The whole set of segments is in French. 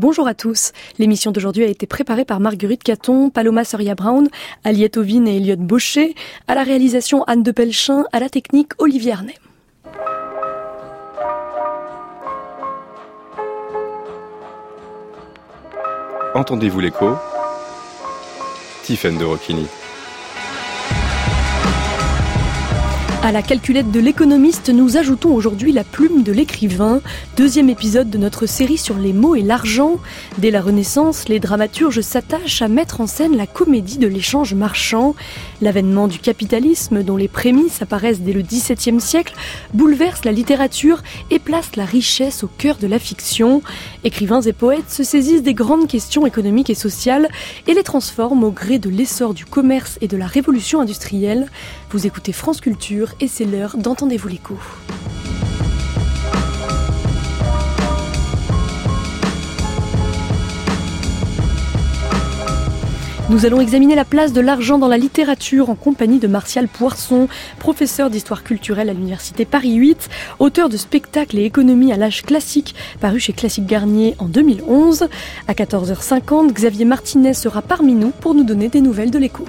bonjour à tous. L'émission d'aujourd'hui a été préparée par Marguerite Caton, Paloma Soria-Brown, Aliette Ovine et Elliot Baucher. À la réalisation, Anne de Pelchin, à la technique, Olivier Arnay. Entendez-vous l'écho ? Tiffaine de Rocchini. À la calculette de l'économiste, nous ajoutons aujourd'hui la plume de l'écrivain. Deuxième épisode de notre série sur les mots et l'argent. Dès la Renaissance, les dramaturges s'attachent à mettre en scène la comédie de l'échange marchand. L'avènement du capitalisme, dont les prémices apparaissent dès le XVIIe siècle, bouleverse la littérature et place la richesse au cœur de la fiction. Écrivains et poètes se saisissent des grandes questions économiques et sociales et les transforment au gré de l'essor du commerce et de la révolution industrielle. Vous écoutez France Culture et c'est l'heure d'Entendez-vous l'écho. Nous allons examiner la place de l'argent dans la littérature en compagnie de Martial Poirson, professeur d'histoire culturelle à l'université Paris 8, auteur de spectacles et économie à l'âge classique, paru chez Classique Garnier en 2011. À 14h50, Xavier Martinez sera parmi nous pour nous donner des nouvelles de l'écho.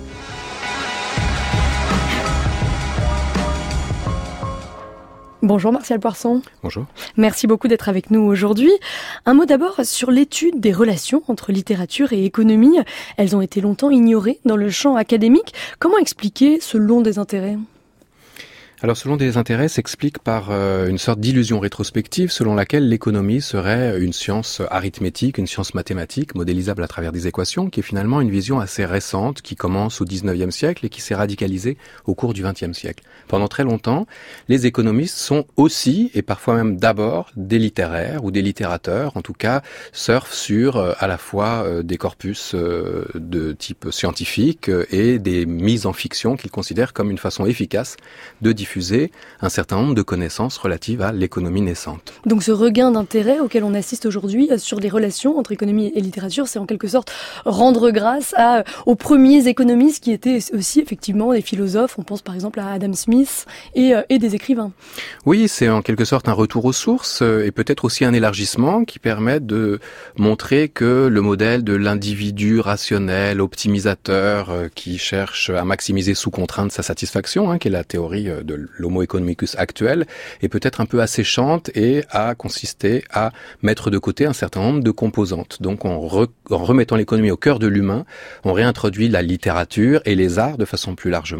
Bonjour Martial Poirson. Bonjour. Merci beaucoup d'être avec nous aujourd'hui. Un mot d'abord sur l'étude des relations entre littérature et économie. Elles ont été longtemps ignorées dans le champ académique. Comment expliquer ce long désintérêt ? Alors, selon des intérêts, s'explique par une sorte d'illusion rétrospective selon laquelle l'économie serait une science arithmétique, une science mathématique, modélisable à travers des équations, qui est finalement une vision assez récente, qui commence au XIXe siècle et qui s'est radicalisée au cours du XXe siècle. Pendant très longtemps, les économistes sont aussi, et parfois même d'abord, des littéraires ou des littérateurs, en tout cas, surfent sur à la fois des corpus de type scientifique et des mises en fiction qu'ils considèrent comme une façon efficace de diffuser un certain nombre de connaissances relatives à l'économie naissante. Donc ce regain d'intérêt auquel on assiste aujourd'hui sur les relations entre économie et littérature, c'est en quelque sorte rendre grâce aux premiers économistes qui étaient aussi effectivement des philosophes. On pense par exemple à Adam Smith et des écrivains. Oui, c'est en quelque sorte un retour aux sources et peut-être aussi un élargissement qui permet de montrer que le modèle de l'individu rationnel, optimisateur, qui cherche à maximiser sous contrainte sa satisfaction, qui est la théorie de l'homo economicus actuel, est peut-être un peu asséchante et a consisté à mettre de côté un certain nombre de composantes. Donc en remettant l'économie au cœur de l'humain, on réintroduit la littérature et les arts de façon plus large,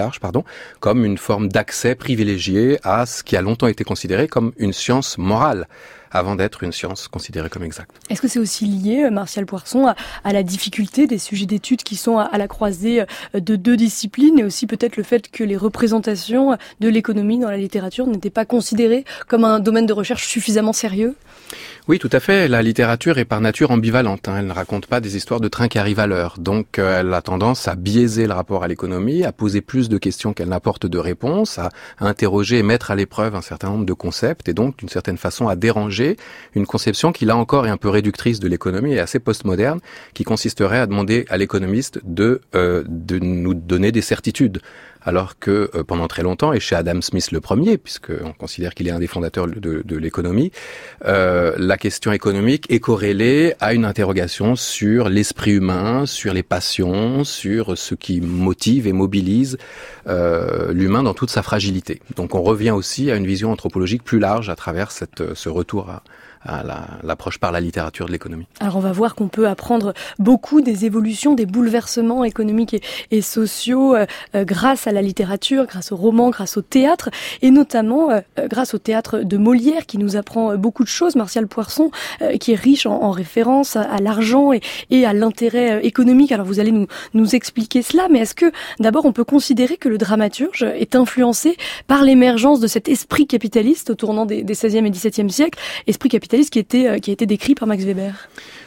comme une forme d'accès privilégié à ce qui a longtemps été considéré comme une science morale, avant d'être une science considérée comme exacte. Est-ce que c'est aussi lié, Martial Poirson, à la difficulté des sujets d'études qui sont à la croisée de deux disciplines, et aussi peut-être le fait que les représentations de l'économie dans la littérature n'étaient pas considérées comme un domaine de recherche suffisamment sérieux ? Oui, tout à fait. La littérature est par nature ambivalente. Elle ne raconte pas des histoires de train qui arrivent à l'heure. Donc, elle a tendance à biaiser le rapport à l'économie, à poser plus de questions qu'elle n'apporte de réponses, à interroger et mettre à l'épreuve un certain nombre de concepts, et donc, d'une certaine façon, à déranger une conception qui, là encore, est un peu réductrice de l'économie et assez postmoderne, qui consisterait à demander à l'économiste de nous donner des certitudes. Alors que pendant très longtemps, et chez Adam Smith le premier, puisqu'on considère qu'il est un des fondateurs de l'économie, la question économique est corrélée à une interrogation sur l'esprit humain, sur les passions, sur ce qui motive et mobilise l'humain dans toute sa fragilité. Donc on revient aussi à une vision anthropologique plus large à travers ce retour à l'approche par la littérature de l'économie. Alors on va voir qu'on peut apprendre beaucoup des évolutions, des bouleversements économiques et sociaux grâce à la littérature, grâce au roman, grâce au théâtre, et notamment grâce au théâtre de Molière qui nous apprend beaucoup de choses, Martial Poirson, qui est riche en références à l'argent et à l'intérêt économique. Alors vous allez nous expliquer cela, mais est-ce que d'abord on peut considérer que le dramaturge est influencé par l'émergence de cet esprit capitaliste au tournant des 16e et 17e siècles, esprit capitaliste qui a été décrit par Max Weber?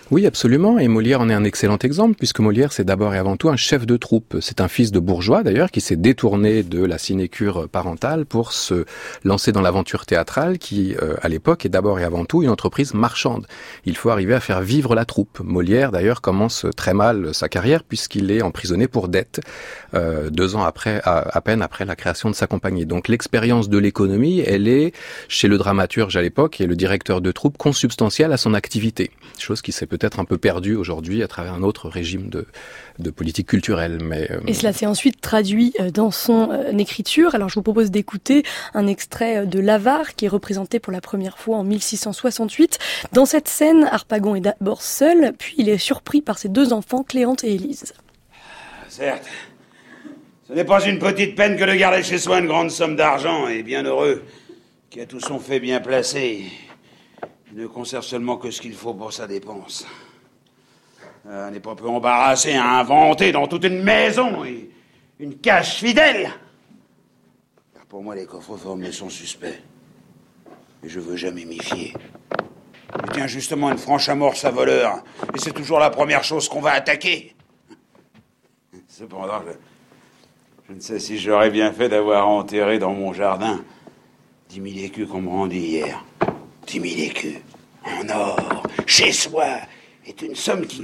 Oui, absolument. Et Molière en est un excellent exemple, puisque Molière, c'est d'abord et avant tout un chef de troupe. C'est un fils de bourgeois, d'ailleurs, qui s'est détourné de la sinécure parentale pour se lancer dans l'aventure théâtrale, qui, à l'époque, est d'abord et avant tout une entreprise marchande. Il faut arriver à faire vivre la troupe. Molière, d'ailleurs, commence très mal sa carrière, puisqu'il est emprisonné pour dette, 2 ans après, à peine après la création de sa compagnie. Donc l'expérience de l'économie, elle est, chez le dramaturge à l'époque et le directeur de troupe, consubstantielle à son activité. Chose qui s'est peut-être un peu perdue aujourd'hui à travers un autre régime de politique culturelle. Et cela s'est ensuite traduit dans son écriture. Alors je vous propose d'écouter un extrait de l'Avare qui est représenté pour la première fois en 1668. Dans cette scène, Harpagon est d'abord seul, puis il est surpris par ses 2 enfants, Cléante et Élise. Certes, ce n'est pas une petite peine que de garder chez soi une grande somme d'argent, et bien heureux, qui a tout son fait bien placé. Il ne conserve seulement que ce qu'il faut pour sa dépense. N'est pas peu embarrassé à inventer dans toute une maison et une cache fidèle. Car pour moi, les coffres-forts me sont suspects. Et je veux jamais m'y fier. Il tient justement une franche amorce à voleur. Et c'est toujours la première chose qu'on va attaquer. Cependant, je ne sais si j'aurais bien fait d'avoir enterré dans mon jardin 10 000 écus qu'on me rendit hier. 10 000 écus, en or, chez soi, est une somme qui...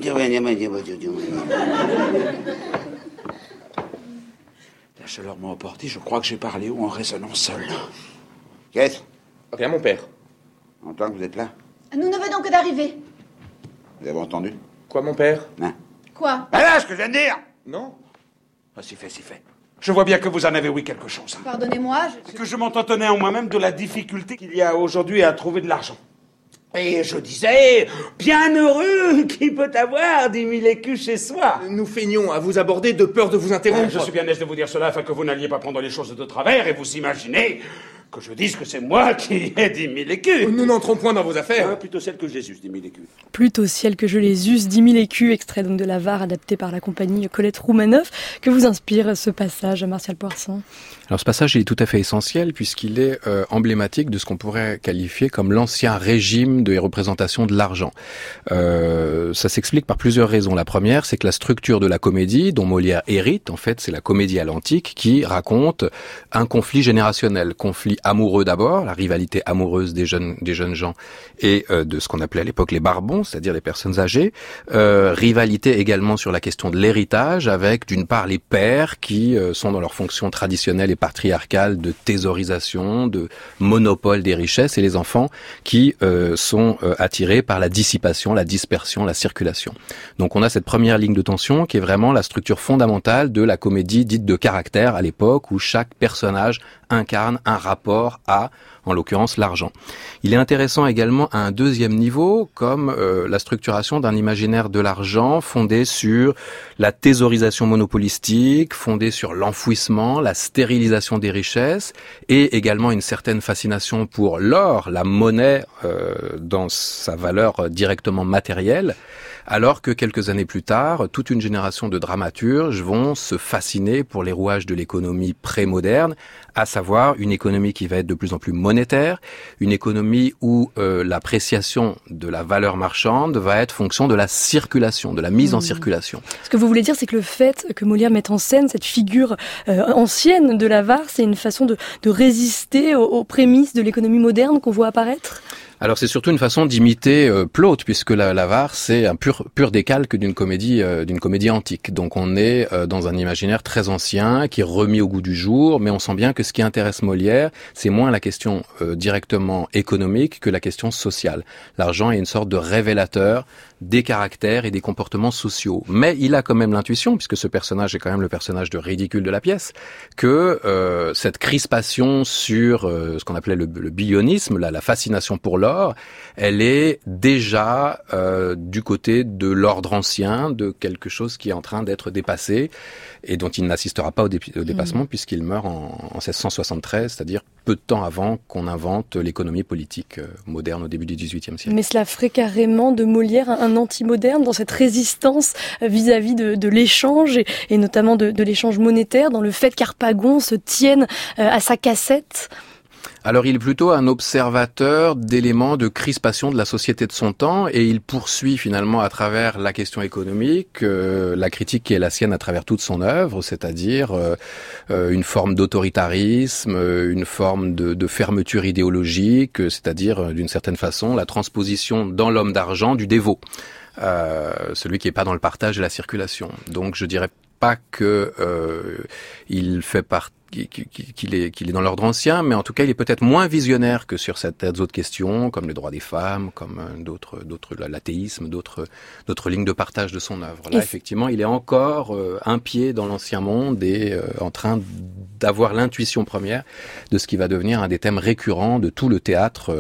La chaleur m'a emporté, je crois que j'ai parlé haut en résonnant seul. Qu'est-ce ? Rien, mon père. Entends que vous êtes là ? Nous ne venons que d'arriver. Vous avez entendu ? Quoi, mon père? Non. Quoi ? Ben là, ce que je viens de dire ! Non. Ah, c'est fait, c'est fait. Je vois bien que vous en avez oui quelque chose. Pardonnez-moi, C'est que je m'entretenais en moi-même de la difficulté qu'il y a aujourd'hui à trouver de l'argent. Et je disais, bien heureux qui peut avoir 10 000 écus chez soi. Nous feignons à vous aborder de peur de vous interrompre. Je suis bien aise de vous dire cela afin que vous n'alliez pas prendre les choses de travers et vous imaginez que je dise que c'est moi qui ai 10 000 écus. Nous n'entrons point dans vos affaires. Plutôt celle que je les eusse, 10 000 écus. Plutôt ciel que je les eusse, 10 000 écus, extrait donc de l'Avare, adapté par la compagnie Colette Roumanoff. Que vous inspire ce passage, Martial Poisson ? Alors ce passage il est tout à fait essentiel puisqu'il est emblématique de ce qu'on pourrait qualifier comme l'ancien régime de représentation de l'argent. Ça s'explique par plusieurs raisons. La première, c'est que la structure de la comédie dont Molière hérite, en fait, c'est la comédie à l'antique qui raconte un conflit générationnel, conflit amoureux d'abord, la rivalité amoureuse des jeunes gens et de ce qu'on appelait à l'époque les barbons, c'est-à-dire les personnes âgées. Rivalité également sur la question de l'héritage avec d'une part les pères qui sont dans leur fonction traditionnelle et patriarcale de thésaurisation, de monopole des richesses et les enfants qui sont attirés par la dissipation, la dispersion, la circulation. Donc on a cette première ligne de tension qui est vraiment la structure fondamentale de la comédie dite de caractère à l'époque où chaque personnage incarne un rapport à, en l'occurrence, l'argent. Il est intéressant également à un deuxième niveau, comme la structuration d'un imaginaire de l'argent fondé sur la thésaurisation monopolistique, fondé sur l'enfouissement, la stérilisation des richesses, et également une certaine fascination pour l'or, la monnaie dans sa valeur directement matérielle, alors que quelques années plus tard, toute une génération de dramaturges vont se fasciner pour les rouages de l'économie pré-moderne, à savoir une économie qui va être de plus en plus monétaire, une économie où l'appréciation de la valeur marchande va être fonction de la circulation, de la mise en circulation. Ce que vous voulez dire, c'est que le fait que Molière mette en scène cette figure ancienne de l'Avare, c'est une façon de résister aux prémices de l'économie moderne qu'on voit apparaître ? Alors c'est surtout une façon d'imiter Plaute, puisque l'Avare c'est un pur décalque d'une comédie antique. Donc on est dans un imaginaire très ancien qui est remis au goût du jour, mais on sent bien que ce qui intéresse Molière, c'est moins la question directement économique que la question sociale. L'argent est une sorte de révélateur des caractères et des comportements sociaux. Mais il a quand même l'intuition, puisque ce personnage est quand même le personnage de ridicule de la pièce, que cette crispation sur ce qu'on appelait le bionisme, la fascination pour l'or, elle est déjà du côté de l'ordre ancien, de quelque chose qui est en train d'être dépassé et dont il n'assistera pas au dépassement puisqu'il meurt en 1673, c'est-à-dire peu de temps avant qu'on invente l'économie politique moderne au début du XVIIIe siècle. Mais cela ferait carrément de Molière un anti-moderne dans cette résistance vis-à-vis de l'échange et notamment de l'échange monétaire, dans le fait qu'Harpagon se tienne à sa cassette. Alors il est plutôt un observateur d'éléments de crispation de la société de son temps et il poursuit finalement à travers la question économique la critique qui est la sienne à travers toute son œuvre, c'est-à-dire une forme d'autoritarisme, une forme de fermeture idéologique, c'est-à-dire d'une certaine façon la transposition dans l'homme d'argent du dévot, celui qui n'est pas dans le partage et la circulation. Donc je dirais pas que il fait partie qu'il est dans l'ordre ancien, mais en tout cas, il est peut-être moins visionnaire que sur certaines autres questions, comme les droits des femmes, comme l'athéisme, d'autres lignes de partage de son œuvre. Là, effectivement, il est encore un pied dans l'ancien monde et en train d'avoir l'intuition première de ce qui va devenir un des thèmes récurrents de tout le théâtre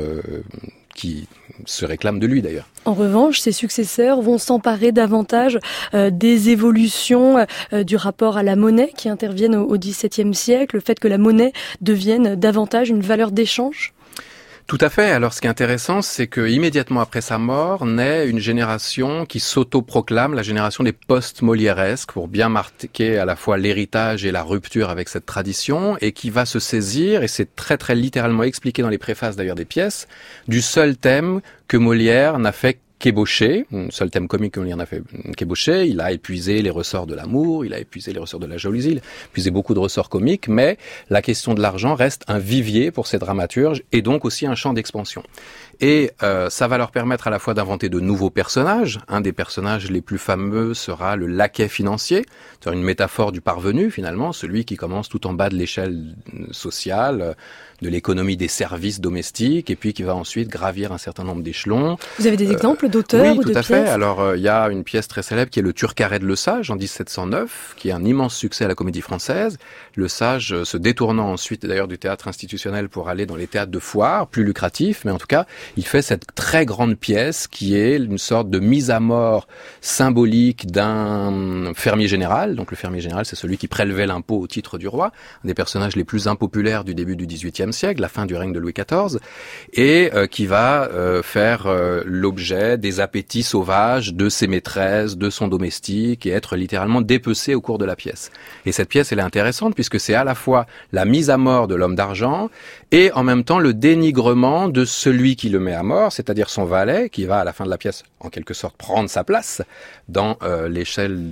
qui se réclame de lui d'ailleurs. En revanche, ses successeurs vont s'emparer davantage des évolutions du rapport à la monnaie qui interviennent au XVIIe siècle, le fait que la monnaie devienne davantage une valeur d'échange. Tout à fait. Alors, ce qui est intéressant, c'est que immédiatement après sa mort, naît une génération qui s'auto-proclame la génération des post-molièresques pour bien marquer à la fois l'héritage et la rupture avec cette tradition et qui va se saisir, et c'est très très littéralement expliqué dans les préfaces d'ailleurs des pièces, du seul thème que Molière n'a fait qu'ébaucher, un seul thème comique que Molière n'a fait qu'ébaucher. Il a épuisé les ressorts de l'amour, il a épuisé les ressorts de la jalousie, il a épuisé beaucoup de ressorts comiques, mais la question de l'argent reste un vivier pour ces dramaturges et donc aussi un champ d'expansion. Et ça va leur permettre à la fois d'inventer de nouveaux personnages. Un des personnages les plus fameux sera le laquais financier, c'est-à-dire une métaphore du parvenu finalement, celui qui commence tout en bas de l'échelle sociale, de l'économie des services domestiques, et puis qui va ensuite gravir un certain nombre d'échelons. Vous avez des exemples d'auteurs ou de pièces ? Oui, tout à fait. Alors, il y a une pièce très célèbre qui est le Turcaret de Le Sage en 1709, qui est un immense succès à la Comédie Française. Le Sage se détournant ensuite d'ailleurs du théâtre institutionnel pour aller dans les théâtres de foire, plus lucratifs, mais en tout cas, il fait cette très grande pièce qui est une sorte de mise à mort symbolique d'un fermier général. Donc le fermier général, c'est celui qui prélevait l'impôt au titre du roi, un des personnages les plus impopulaires du début du XVIIIe siècle, la fin du règne de Louis XIV, et qui va faire l'objet des appétits sauvages de ses maîtresses, de son domestique, et être littéralement dépecé au cours de la pièce. Et cette pièce, elle est intéressante puisque c'est à la fois la mise à mort de l'homme d'argent et en même temps le dénigrement de celui qui le met à mort, c'est-à-dire son valet, qui va à la fin de la pièce en quelque sorte prendre sa place dans l'échelle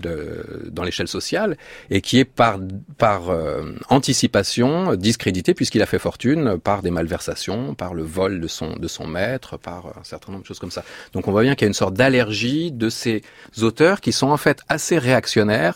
sociale et qui est par anticipation discrédité puisqu'il a fait fortune par des malversations, par le vol de son maître, par un certain nombre de choses comme ça. Donc on voit bien qu'il y a une sorte d'allergie de ces auteurs qui sont en fait assez réactionnaires,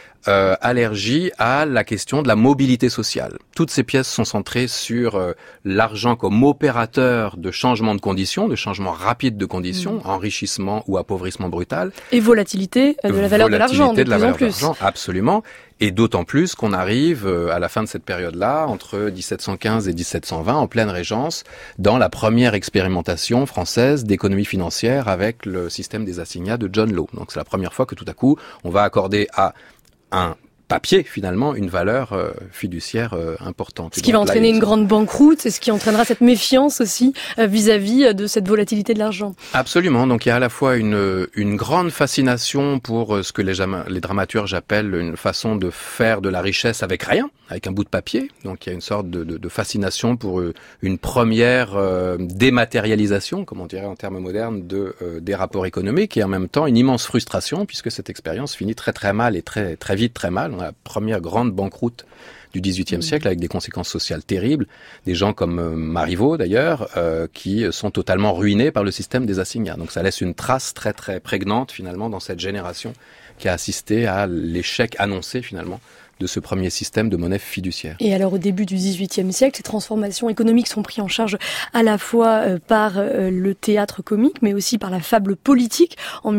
allergie à la question de la mobilité sociale. Toutes ces pièces sont centrées sur l'argent comme opérateur de changement de conditions, de changement rapide de conditions, enrichissement ou appauvrissement brutal. Et volatilité de la valeur de l'argent, de plus en plus. Absolument. Et d'autant plus qu'on arrive à la fin de cette période-là, entre 1715 et 1720, en pleine régence, dans la première expérimentation française d'économie financière avec le système des assignats de John Law. Donc c'est la première fois que tout à coup, on va accorder à un papier, finalement, une valeur fiduciaire importante. Ce qui va entraîner une grande banqueroute et ce qui entraînera cette méfiance aussi vis-à-vis de cette volatilité de l'argent. Absolument. Donc il y a à la fois une grande fascination pour ce que les dramaturges appellent une façon de faire de la richesse avec rien, avec un bout de papier. Donc il y a une sorte de fascination pour une première dématérialisation, comme on dirait en termes modernes, des rapports économiques, et en même temps une immense frustration puisque cette expérience finit très très mal et très très vite très mal. On a la première grande banqueroute du XVIIIe siècle avec des conséquences sociales terribles. Des gens comme Marivaux d'ailleurs qui sont totalement ruinés par le système des assignats. Donc ça laisse une trace très très prégnante finalement dans cette génération qui a assisté à l'échec annoncé finalement de ce premier système de monnaie fiduciaire. Et alors au début du XVIIIe siècle, ces transformations économiques sont prises en charge à la fois par le théâtre comique, mais aussi par la fable politique. En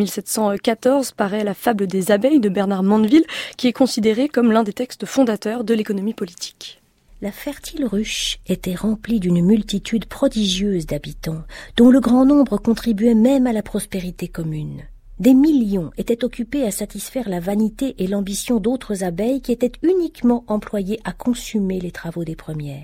1714 paraît la fable des abeilles de Bernard Mandeville, qui est considérée comme l'un des textes fondateurs de l'économie politique. La fertile ruche était remplie d'une multitude prodigieuse d'habitants, dont le grand nombre contribuait même à la prospérité commune. Des millions étaient occupés à satisfaire la vanité et l'ambition d'autres abeilles qui étaient uniquement employées à consumer les travaux des premières.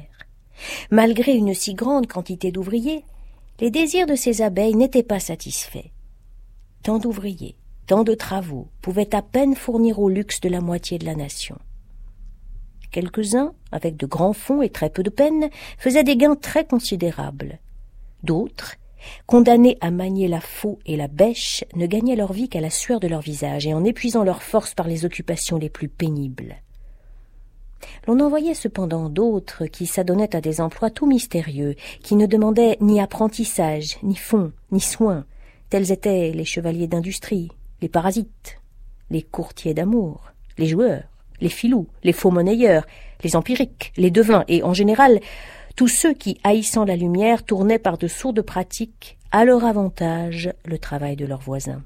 Malgré une si grande quantité d'ouvriers, les désirs de ces abeilles n'étaient pas satisfaits. Tant d'ouvriers, tant de travaux pouvaient à peine fournir au luxe de la moitié de la nation. Quelques-uns, avec de grands fonds et très peu de peine, faisaient des gains très considérables. D'autres, condamnés à manier la faux et la bêche, ne gagnaient leur vie qu'à la sueur de leur visage et en épuisant leurs forces par les occupations les plus pénibles. L'on en voyait cependant d'autres qui s'adonnaient à des emplois tout mystérieux, qui ne demandaient ni apprentissage, ni fonds, ni soins. Tels étaient les chevaliers d'industrie, les parasites, les courtiers d'amour, les joueurs, les filous, les faux monnayeurs, les empiriques, les devins et, en général, tous ceux qui, haïssant la lumière, tournaient par de sourdes pratiques à leur avantage le travail de leurs voisins.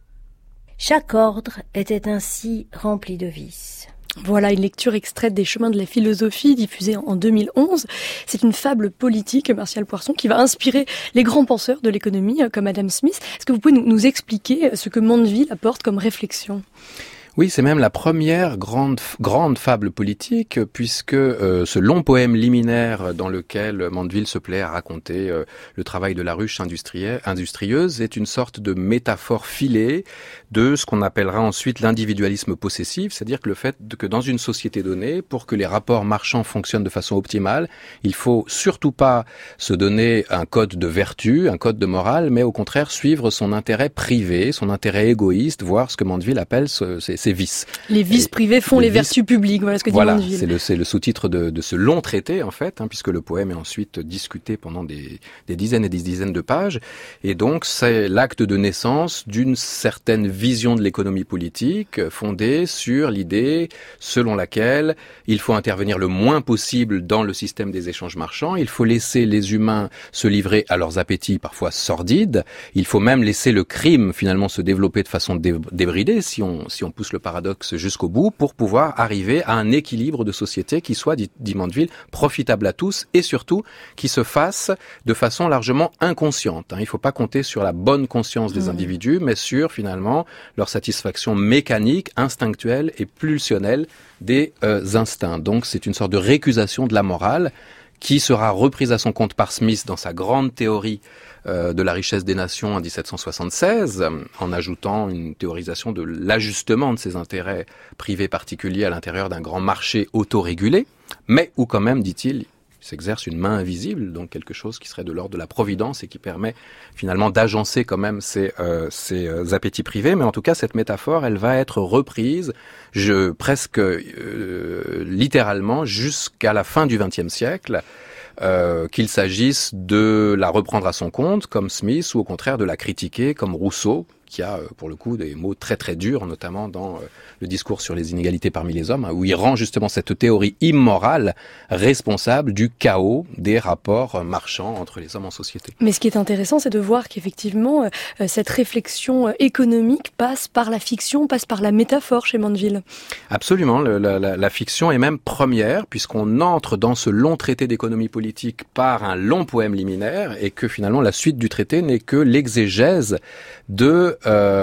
Chaque ordre était ainsi rempli de vices. Voilà une lecture extraite des Chemins de la philosophie diffusée en 2011. C'est une fable politique, Martial Poirson, qui va inspirer les grands penseurs de l'économie comme Adam Smith. Est-ce que vous pouvez nous expliquer ce que Mandeville apporte comme réflexion ? Oui, c'est même la première grande fable politique, puisque ce long poème liminaire dans lequel Mandeville se plaît à raconter le travail de la ruche industrieuse est une sorte de métaphore filée de ce qu'on appellera ensuite l'individualisme possessif, c'est-à-dire que le fait que dans une société donnée, pour que les rapports marchands fonctionnent de façon optimale, il faut surtout pas se donner un code de vertu, un code de morale, mais au contraire suivre son intérêt privé, son intérêt égoïste, voire ce que Mandeville appelle ses vices. Les vices privés font les vertus publiques, voilà ce que dit Mandeville. Voilà, c'est le sous-titre de ce long traité, en fait, puisque le poème est ensuite discuté pendant des dizaines et des dizaines de pages. Et donc, c'est l'acte de naissance d'une certaine vision de l'économie politique fondée sur l'idée selon laquelle il faut intervenir le moins possible dans le système des échanges marchands, il faut laisser les humains se livrer à leurs appétits parfois sordides, il faut même laisser le crime finalement se développer de façon débridée, si on pousse le paradoxe jusqu'au bout, pour pouvoir arriver à un équilibre de société qui soit, dit Mandeville, profitable à tous et surtout qui se fasse de façon largement inconsciente. Il ne faut pas compter sur la bonne conscience des individus, mais sur finalement leur satisfaction mécanique, instinctuelle et pulsionnelle des instincts. Donc c'est une sorte de récusation de la morale qui sera reprise à son compte par Smith dans sa grande théorie de la richesse des nations en 1776, en ajoutant une théorisation de l'ajustement de ses intérêts privés particuliers à l'intérieur d'un grand marché autorégulé, mais où quand même, dit-il, s'exerce une main invisible, donc quelque chose qui serait de l'ordre de la providence et qui permet finalement d'agencer quand même ces appétits privés. Mais en tout cas, cette métaphore, elle va être reprise presque littéralement jusqu'à la fin du XXe siècle, qu'il s'agisse de la reprendre à son compte, comme Smith, ou au contraire de la critiquer, comme Rousseau, qui a pour le coup des mots très très durs, notamment dans le discours sur les inégalités parmi les hommes, où il rend justement cette théorie immorale responsable du chaos des rapports marchands entre les hommes en société. Mais ce qui est intéressant, c'est de voir qu'effectivement, cette réflexion économique passe par la fiction, passe par la métaphore chez Mandeville. Absolument, la fiction est même première, puisqu'on entre dans ce long traité d'économie politique par un long poème liminaire, et que finalement la suite du traité n'est que l'exégèse de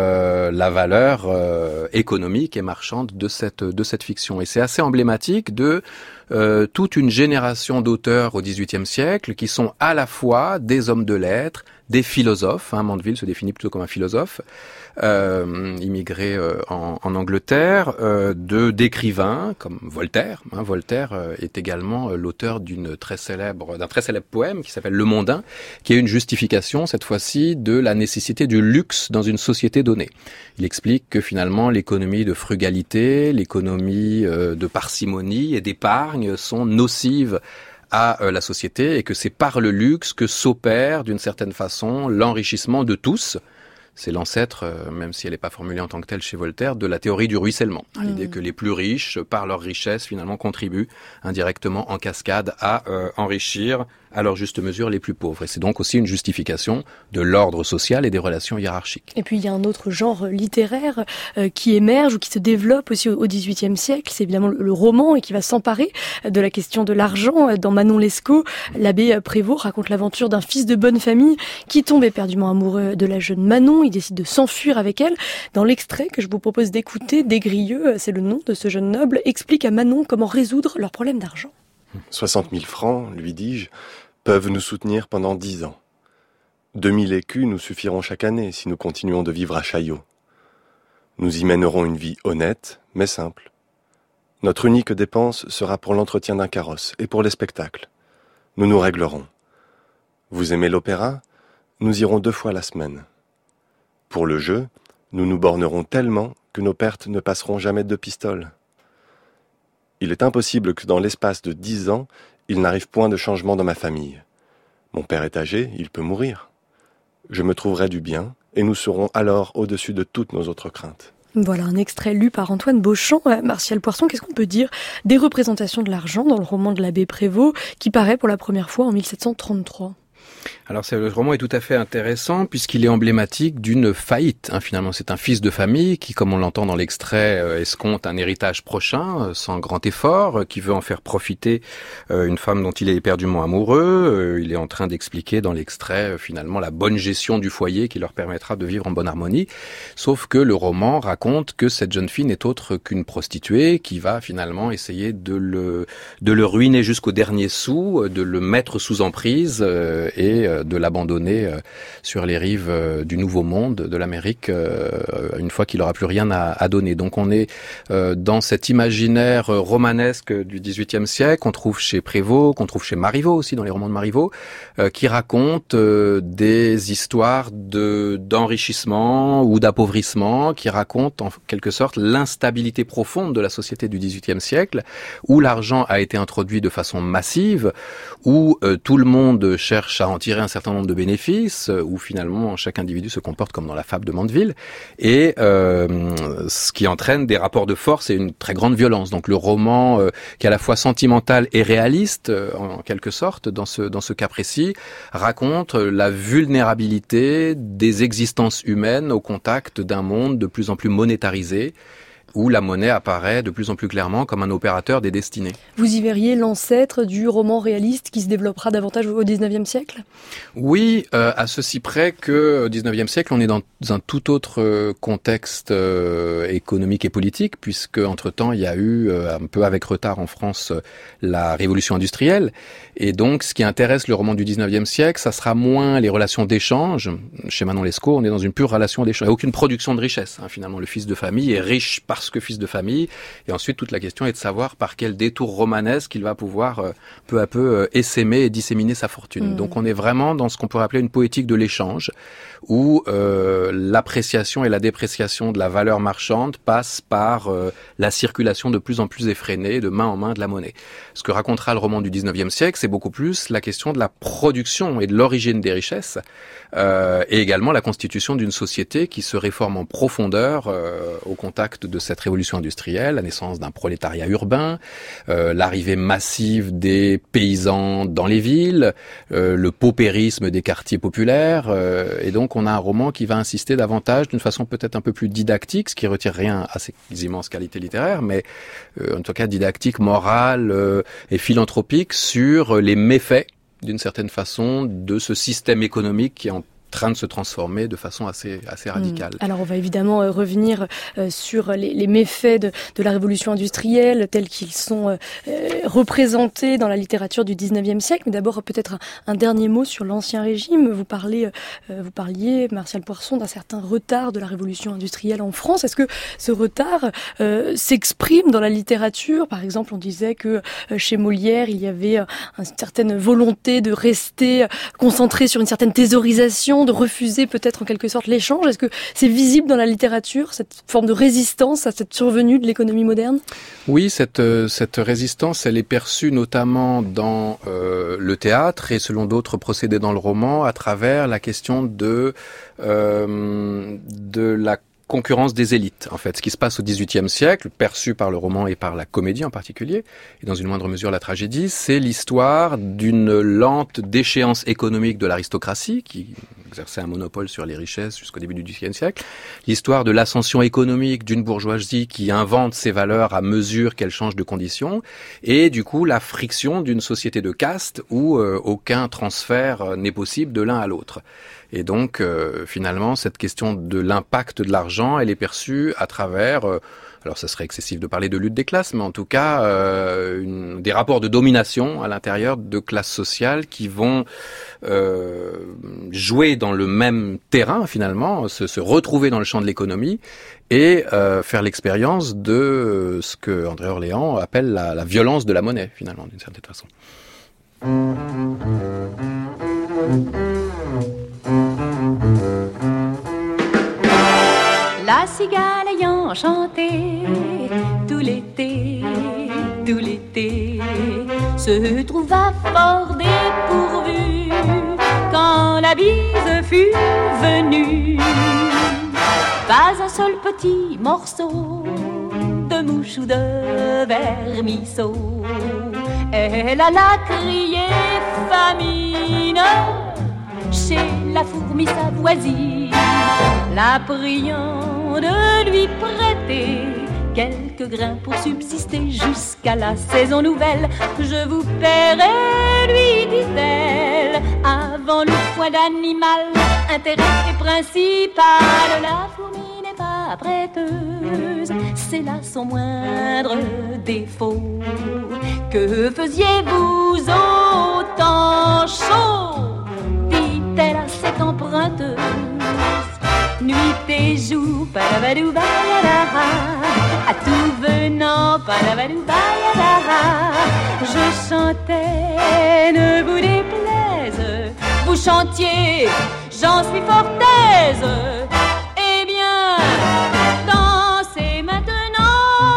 la valeur économique et marchande de cette fiction. Et c'est assez emblématique de toute une génération d'auteurs au XVIIIe siècle qui sont à la fois des hommes de lettres, des philosophes. Mandeville se définit plutôt comme un philosophe, immigré en Angleterre, d'écrivains comme Voltaire. Voltaire est également l'auteur d'un très célèbre poème qui s'appelle Le Mondain, qui est une justification cette fois-ci de la nécessité du luxe dans une société donnée. Il explique que finalement l'économie de frugalité, l'économie de parcimonie et d'épargne sont nocives à la société et que c'est par le luxe que s'opère d'une certaine façon l'enrichissement de tous. C'est l'ancêtre, même si elle n'est pas formulée en tant que telle chez Voltaire, de la théorie du ruissellement. L'idée que les plus riches, par leur richesse, finalement, contribuent indirectement en cascade à enrichir à leur juste mesure les plus pauvres. Et c'est donc aussi une justification de l'ordre social et des relations hiérarchiques. Et puis il y a un autre genre littéraire qui émerge ou qui se développe aussi au XVIIIe siècle, c'est évidemment le roman et qui va s'emparer de la question de l'argent. Dans Manon Lescaut, l'abbé Prévost raconte l'aventure d'un fils de bonne famille qui tombe éperdument amoureux de la jeune Manon. Il décide de s'enfuir avec elle. Dans l'extrait que je vous propose d'écouter, Desgrieux, c'est le nom de ce jeune noble, explique à Manon comment résoudre leur problème d'argent. 60 000 francs, lui dis-je, peuvent nous soutenir pendant 10 ans. 2000 écus nous suffiront chaque année si nous continuons de vivre à Chaillot. Nous y mènerons une vie honnête, mais simple. Notre unique dépense sera pour l'entretien d'un carrosse et pour les spectacles. Nous nous réglerons. Vous aimez l'opéra ? Nous irons 2 fois la semaine. Pour le jeu, nous nous bornerons tellement que nos pertes ne passeront jamais de pistoles. Il est impossible que dans l'espace de 10 ans, il n'arrive point de changement dans ma famille. Mon père est âgé, il peut mourir. Je me trouverai du bien, et nous serons alors au-dessus de toutes nos autres craintes. Voilà un extrait lu par Antoine Beauchamp. Martial Poirson, qu'est-ce qu'on peut dire des représentations de l'argent dans le roman de l'abbé Prévost, qui paraît pour la première fois en 1733 ? Alors le roman est tout à fait intéressant puisqu'il est emblématique d'une faillite. Finalement, c'est un fils de famille qui, comme on l'entend dans l'extrait, escompte un héritage prochain, sans grand effort, qui veut en faire profiter une femme dont il est éperdument amoureux. Il est en train d'expliquer dans l'extrait, finalement, la bonne gestion du foyer qui leur permettra de vivre en bonne harmonie. Sauf que le roman raconte que cette jeune fille n'est autre qu'une prostituée qui va finalement essayer de le ruiner jusqu'au dernier sou, de le mettre sous emprise et de l'abandonner sur les rives du Nouveau Monde, de l'Amérique, une fois qu'il n'aura plus rien à donner. Donc on est dans cet imaginaire romanesque du XVIIIe siècle, qu'on trouve chez Prévost, qu'on trouve chez Marivaux aussi, dans les romans de Marivaux, qui racontent des histoires d'enrichissement ou d'appauvrissement, qui racontent en quelque sorte l'instabilité profonde de la société du XVIIIe siècle, où l'argent a été introduit de façon massive, où tout le monde cherche à en tirer un certain nombre de bénéfices, où finalement chaque individu se comporte comme dans la fable de Mandeville, et ce qui entraîne des rapports de force et une très grande violence. Donc le roman, qui est à la fois sentimental et réaliste, en quelque sorte, dans ce cas précis, raconte la vulnérabilité des existences humaines au contact d'un monde de plus en plus monétarisé, où la monnaie apparaît de plus en plus clairement comme un opérateur des destinées. Vous y verriez l'ancêtre du roman réaliste qui se développera davantage au XIXe siècle ? Oui, à ceci près que au XIXe siècle, on est dans un tout autre contexte économique et politique, puisque entre-temps, il y a eu, un peu avec retard en France, la révolution industrielle. Et donc, ce qui intéresse le roman du XIXe siècle, ça sera moins les relations d'échange. Chez Manon Lescaut, on est dans une pure relation d'échange. Il n'y a aucune production de richesse. Finalement, le fils de famille est riche parce que fils de famille. Et ensuite, toute la question est de savoir par quel détour romanesque il va pouvoir peu à peu essaimer et disséminer sa fortune. Donc on est vraiment dans ce qu'on pourrait appeler une poétique de l'échange, où l'appréciation et la dépréciation de la valeur marchande passent par la circulation de plus en plus effrénée de main en main de la monnaie. Ce que racontera le roman du XIXe siècle, c'est beaucoup plus la question de la production et de l'origine des richesses, et également la constitution d'une société qui se réforme en profondeur au contact de cette révolution industrielle, la naissance d'un prolétariat urbain, l'arrivée massive des paysans dans les villes, le paupérisme des quartiers populaires, et donc on a un roman qui va insister davantage d'une façon peut-être un peu plus didactique, ce qui retire rien à ses immenses qualités littéraires, mais en tout cas didactique, morale et philanthropique sur les méfaits d'une certaine façon de ce système économique qui est en train de se transformer de façon assez radicale. Alors on va évidemment revenir sur les méfaits de la révolution industrielle tels qu'ils sont représentés dans la littérature du XIXe siècle. Mais d'abord peut-être un dernier mot sur l'Ancien Régime. Vous parliez, Martial Poirson, d'un certain retard de la révolution industrielle en France. Est-ce que ce retard s'exprime dans la littérature ? Par exemple, on disait que chez Molière, il y avait une certaine volonté de rester concentré sur une certaine thésaurisation, de refuser peut-être en quelque sorte l'échange. Est-ce que c'est visible dans la littérature, cette forme de résistance à cette survenue de l'économie moderne ? Oui, cette résistance, elle est perçue notamment dans le théâtre et selon d'autres procédés dans le roman à travers la question de la concurrence des élites. En fait, ce qui se passe au XVIIIe siècle, perçu par le roman et par la comédie en particulier, et dans une moindre mesure la tragédie, c'est l'histoire d'une lente déchéance économique de l'aristocratie, qui exerçait un monopole sur les richesses jusqu'au début du XVIIIe siècle, l'histoire de l'ascension économique d'une bourgeoisie qui invente ses valeurs à mesure qu'elle change de conditions, et du coup la friction d'une société de caste où aucun transfert n'est possible de l'un à l'autre. Et donc, finalement, cette question de l'impact de l'argent, elle est perçue à travers alors ça serait excessif de parler de lutte des classes, mais en tout cas des rapports de domination à l'intérieur de classes sociales qui vont jouer dans le même terrain finalement, se retrouver dans le champ de l'économie et faire l'expérience de ce que André Orléans appelle la violence de la monnaie finalement d'une certaine façon. La cigale ayant chanté tout l'été, se trouva fort dépourvue quand la bise fut venue. Pas un seul petit morceau de mouche ou de vermisseau. Elle alla crier famine chez la fourmi sa voisine, la priant de lui prêter quelques grains pour subsister jusqu'à la saison nouvelle. Je vous paierai, lui dit-elle, avant le foie d'animal, intérêt principal. La fourmi n'est pas prêteuse, c'est là son moindre défaut. Que faisiez-vous au temps chaud, dit-elle à cette emprunteuse. Nuit et jour, palabadou bayadara, à tout venant, palabadou bayadara. Je chantais, ne vous déplaise, vous chantiez, j'en suis fort aise. Eh bien, dansez maintenant.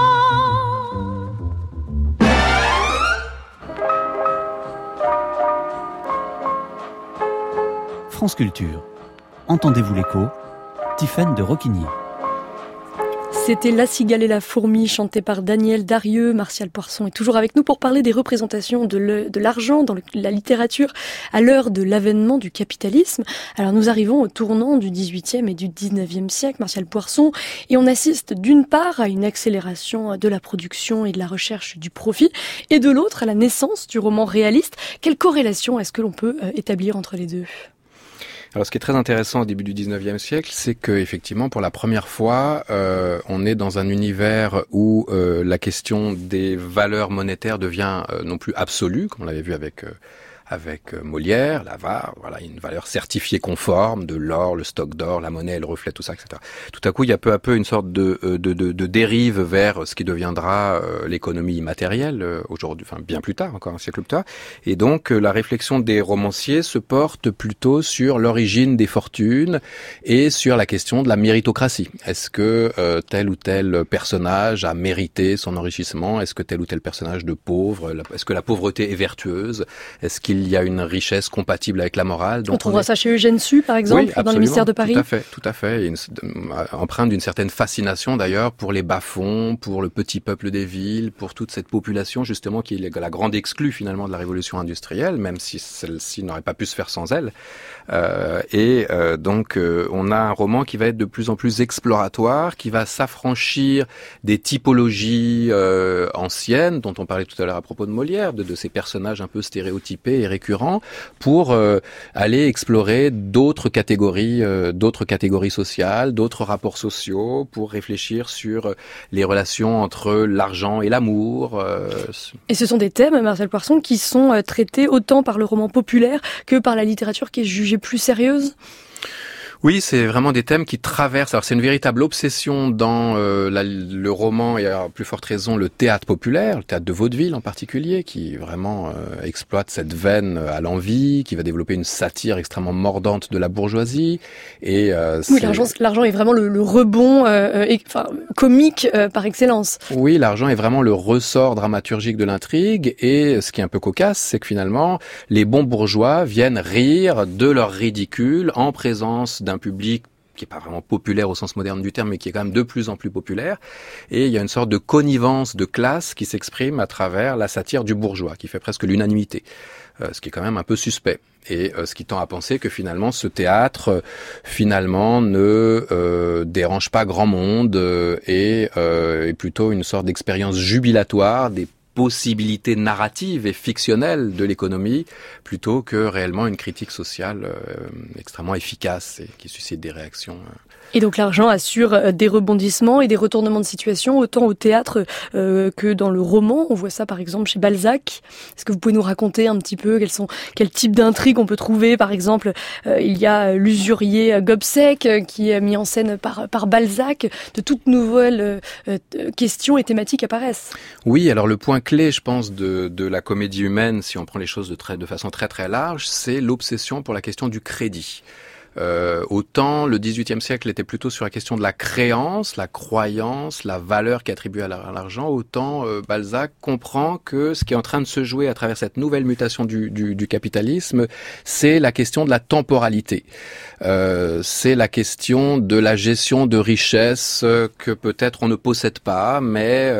France Culture. Entendez-vous l'écho ? Tiffaine de Roquigny. C'était La cigale et la fourmi, chanté par Daniel Darieux. Martial Poisson est toujours avec nous pour parler des représentations de l'argent dans la littérature à l'heure de l'avènement du capitalisme. Alors nous arrivons au tournant du XVIIIe et du XIXe siècle, Martial Poisson, et on assiste d'une part à une accélération de la production et de la recherche du profit, et de l'autre à la naissance du roman réaliste. Quelle corrélation est-ce que l'on peut établir entre les deux ? Alors, ce qui est très intéressant au début du 19e siècle, c'est que, effectivement, pour la première fois, on est dans un univers où la question des valeurs monétaires devient non plus absolue, comme on l'avait vu avec Molière, l'avare, voilà, une valeur certifiée conforme de l'or, le stock d'or, la monnaie, le reflet, tout ça, etc. Tout à coup, il y a peu à peu une sorte de dérive vers ce qui deviendra l'économie immatérielle aujourd'hui, enfin bien plus tard, encore un siècle plus tard. Et donc, la réflexion des romanciers se porte plutôt sur l'origine des fortunes et sur la question de la méritocratie. Est-ce que tel ou tel personnage a mérité son enrichissement? Est-ce que tel ou tel personnage de pauvre? Est-ce que la pauvreté est vertueuse? Est-ce qu'il y a une richesse compatible avec la morale? Donc on trouvera ça chez Eugène Sue, par exemple, oui, dans les Mystères de Paris. Tout à fait. Empreinte d'une certaine fascination d'ailleurs pour les bas-fonds, pour le petit peuple des villes, pour toute cette population justement qui est la grande exclue finalement de la révolution industrielle, même si celle-ci n'aurait pas pu se faire sans elle. Donc on a un roman qui va être de plus en plus exploratoire, qui va s'affranchir des typologies anciennes dont on parlait tout à l'heure à propos de Molière, de ces personnages un peu stéréotypés et récurrents, pour aller explorer d'autres catégories sociales, d'autres rapports sociaux, pour réfléchir sur les relations entre l'argent et l'amour. Et ce sont des thèmes, Martial Poisson, qui sont traités autant par le roman populaire que par la littérature qui est jugée plus sérieuse. Oui, c'est vraiment des thèmes qui traversent. Alors c'est une véritable obsession dans le roman et à plus forte raison le théâtre populaire, le théâtre de vaudeville en particulier, qui vraiment exploite cette veine à l'envi, qui va développer une satire extrêmement mordante de la bourgeoisie. Et oui, l'argent est vraiment le rebond comique par excellence. Oui, l'argent est vraiment le ressort dramaturgique de l'intrigue. Et ce qui est un peu cocasse, c'est que finalement les bons bourgeois viennent rire de leur ridicule en présence d'un public qui est pas vraiment populaire au sens moderne du terme, mais qui est quand même de plus en plus populaire. Et il y a une sorte de connivence de classe qui s'exprime à travers la satire du bourgeois, qui fait presque l'unanimité, ce qui est quand même un peu suspect. Et ce qui tend à penser que finalement ce théâtre ne dérange pas grand monde et est plutôt une sorte d'expérience jubilatoire des possibilité narrative et fictionnelle de l'économie, plutôt que réellement une critique sociale extrêmement efficace et qui suscite des réactions. Et donc l'argent assure des rebondissements et des retournements de situation, autant au théâtre que dans le roman. On voit ça par exemple chez Balzac. Est-ce que vous pouvez nous raconter un petit peu quel type d'intrigue on peut trouver? Par exemple, il y a l'usurier Gobseck qui est mis en scène par Balzac. De toutes nouvelles questions et thématiques apparaissent. Oui, alors le point clé, je pense, de la comédie humaine, si on prend les choses de façon très très large, c'est l'obsession pour la question du crédit. Autant le XVIIIe siècle était plutôt sur la question de la créance, la croyance, la valeur qui est attribuée à l'argent, autant Balzac comprend que ce qui est en train de se jouer à travers cette nouvelle mutation du capitalisme, c'est la question de la temporalité. C'est la question de la gestion de richesses que peut-être on ne possède pas, mais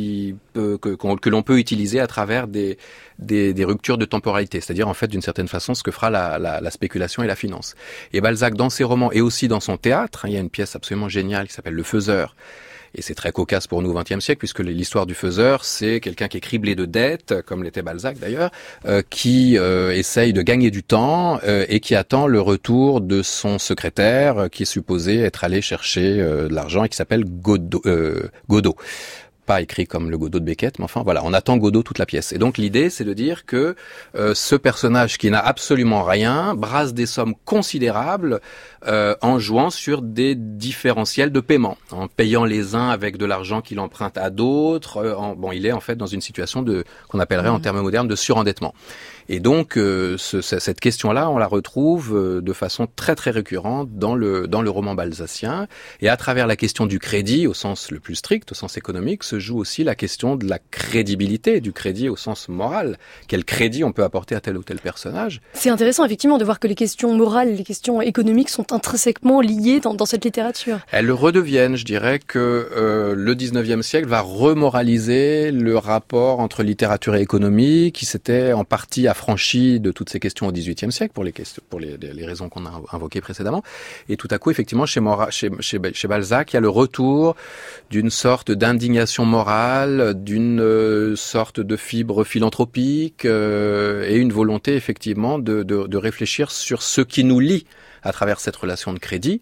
que l'on peut utiliser à travers des ruptures de temporalité, c'est-à-dire en fait d'une certaine façon ce que fera la spéculation et la finance. Et Balzac dans ses romans et aussi dans son théâtre, il y a une pièce absolument géniale qui s'appelle Le Faiseur. Et c'est très cocasse pour nous au XXe siècle, puisque l'histoire du faiseur, c'est quelqu'un qui est criblé de dettes, comme l'était Balzac d'ailleurs, qui essaye de gagner du temps et qui attend le retour de son secrétaire, qui est supposé être allé chercher de l'argent et qui s'appelle Godot. Pas écrit comme le Godot de Beckett, mais enfin voilà, on attend Godot toute la pièce. Et donc l'idée, c'est de dire que ce personnage qui n'a absolument rien brasse des sommes considérables en jouant sur des différentiels de paiement, en payant les uns avec de l'argent qu'il emprunte à d'autres. Il est en fait dans une situation qu'on appellerait en termes modernes de surendettement. Et donc cette question-là, on la retrouve de façon très très récurrente dans le roman balzacien. Et à travers la question du crédit, au sens le plus strict, au sens économique, se joue aussi la question de la crédibilité, du crédit au sens moral. Quel crédit on peut apporter à tel ou tel personnage? C'est intéressant effectivement de voir que les questions morales, les questions économiques sont intrinsèquement liées dans cette littérature. Elles le redeviennent. Je dirais que le 19e siècle va remoraliser le rapport entre littérature et économie, qui s'était en partie affranchi de toutes ces questions au XVIIIe siècle pour les raisons qu'on a invoquées précédemment. Et tout à coup, effectivement, chez Balzac, il y a le retour d'une sorte d'indignation morale, d'une sorte de fibre philanthropique et une volonté effectivement de réfléchir sur ce qui nous lie à travers cette relation de crédit.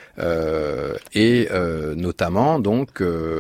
Notamment donc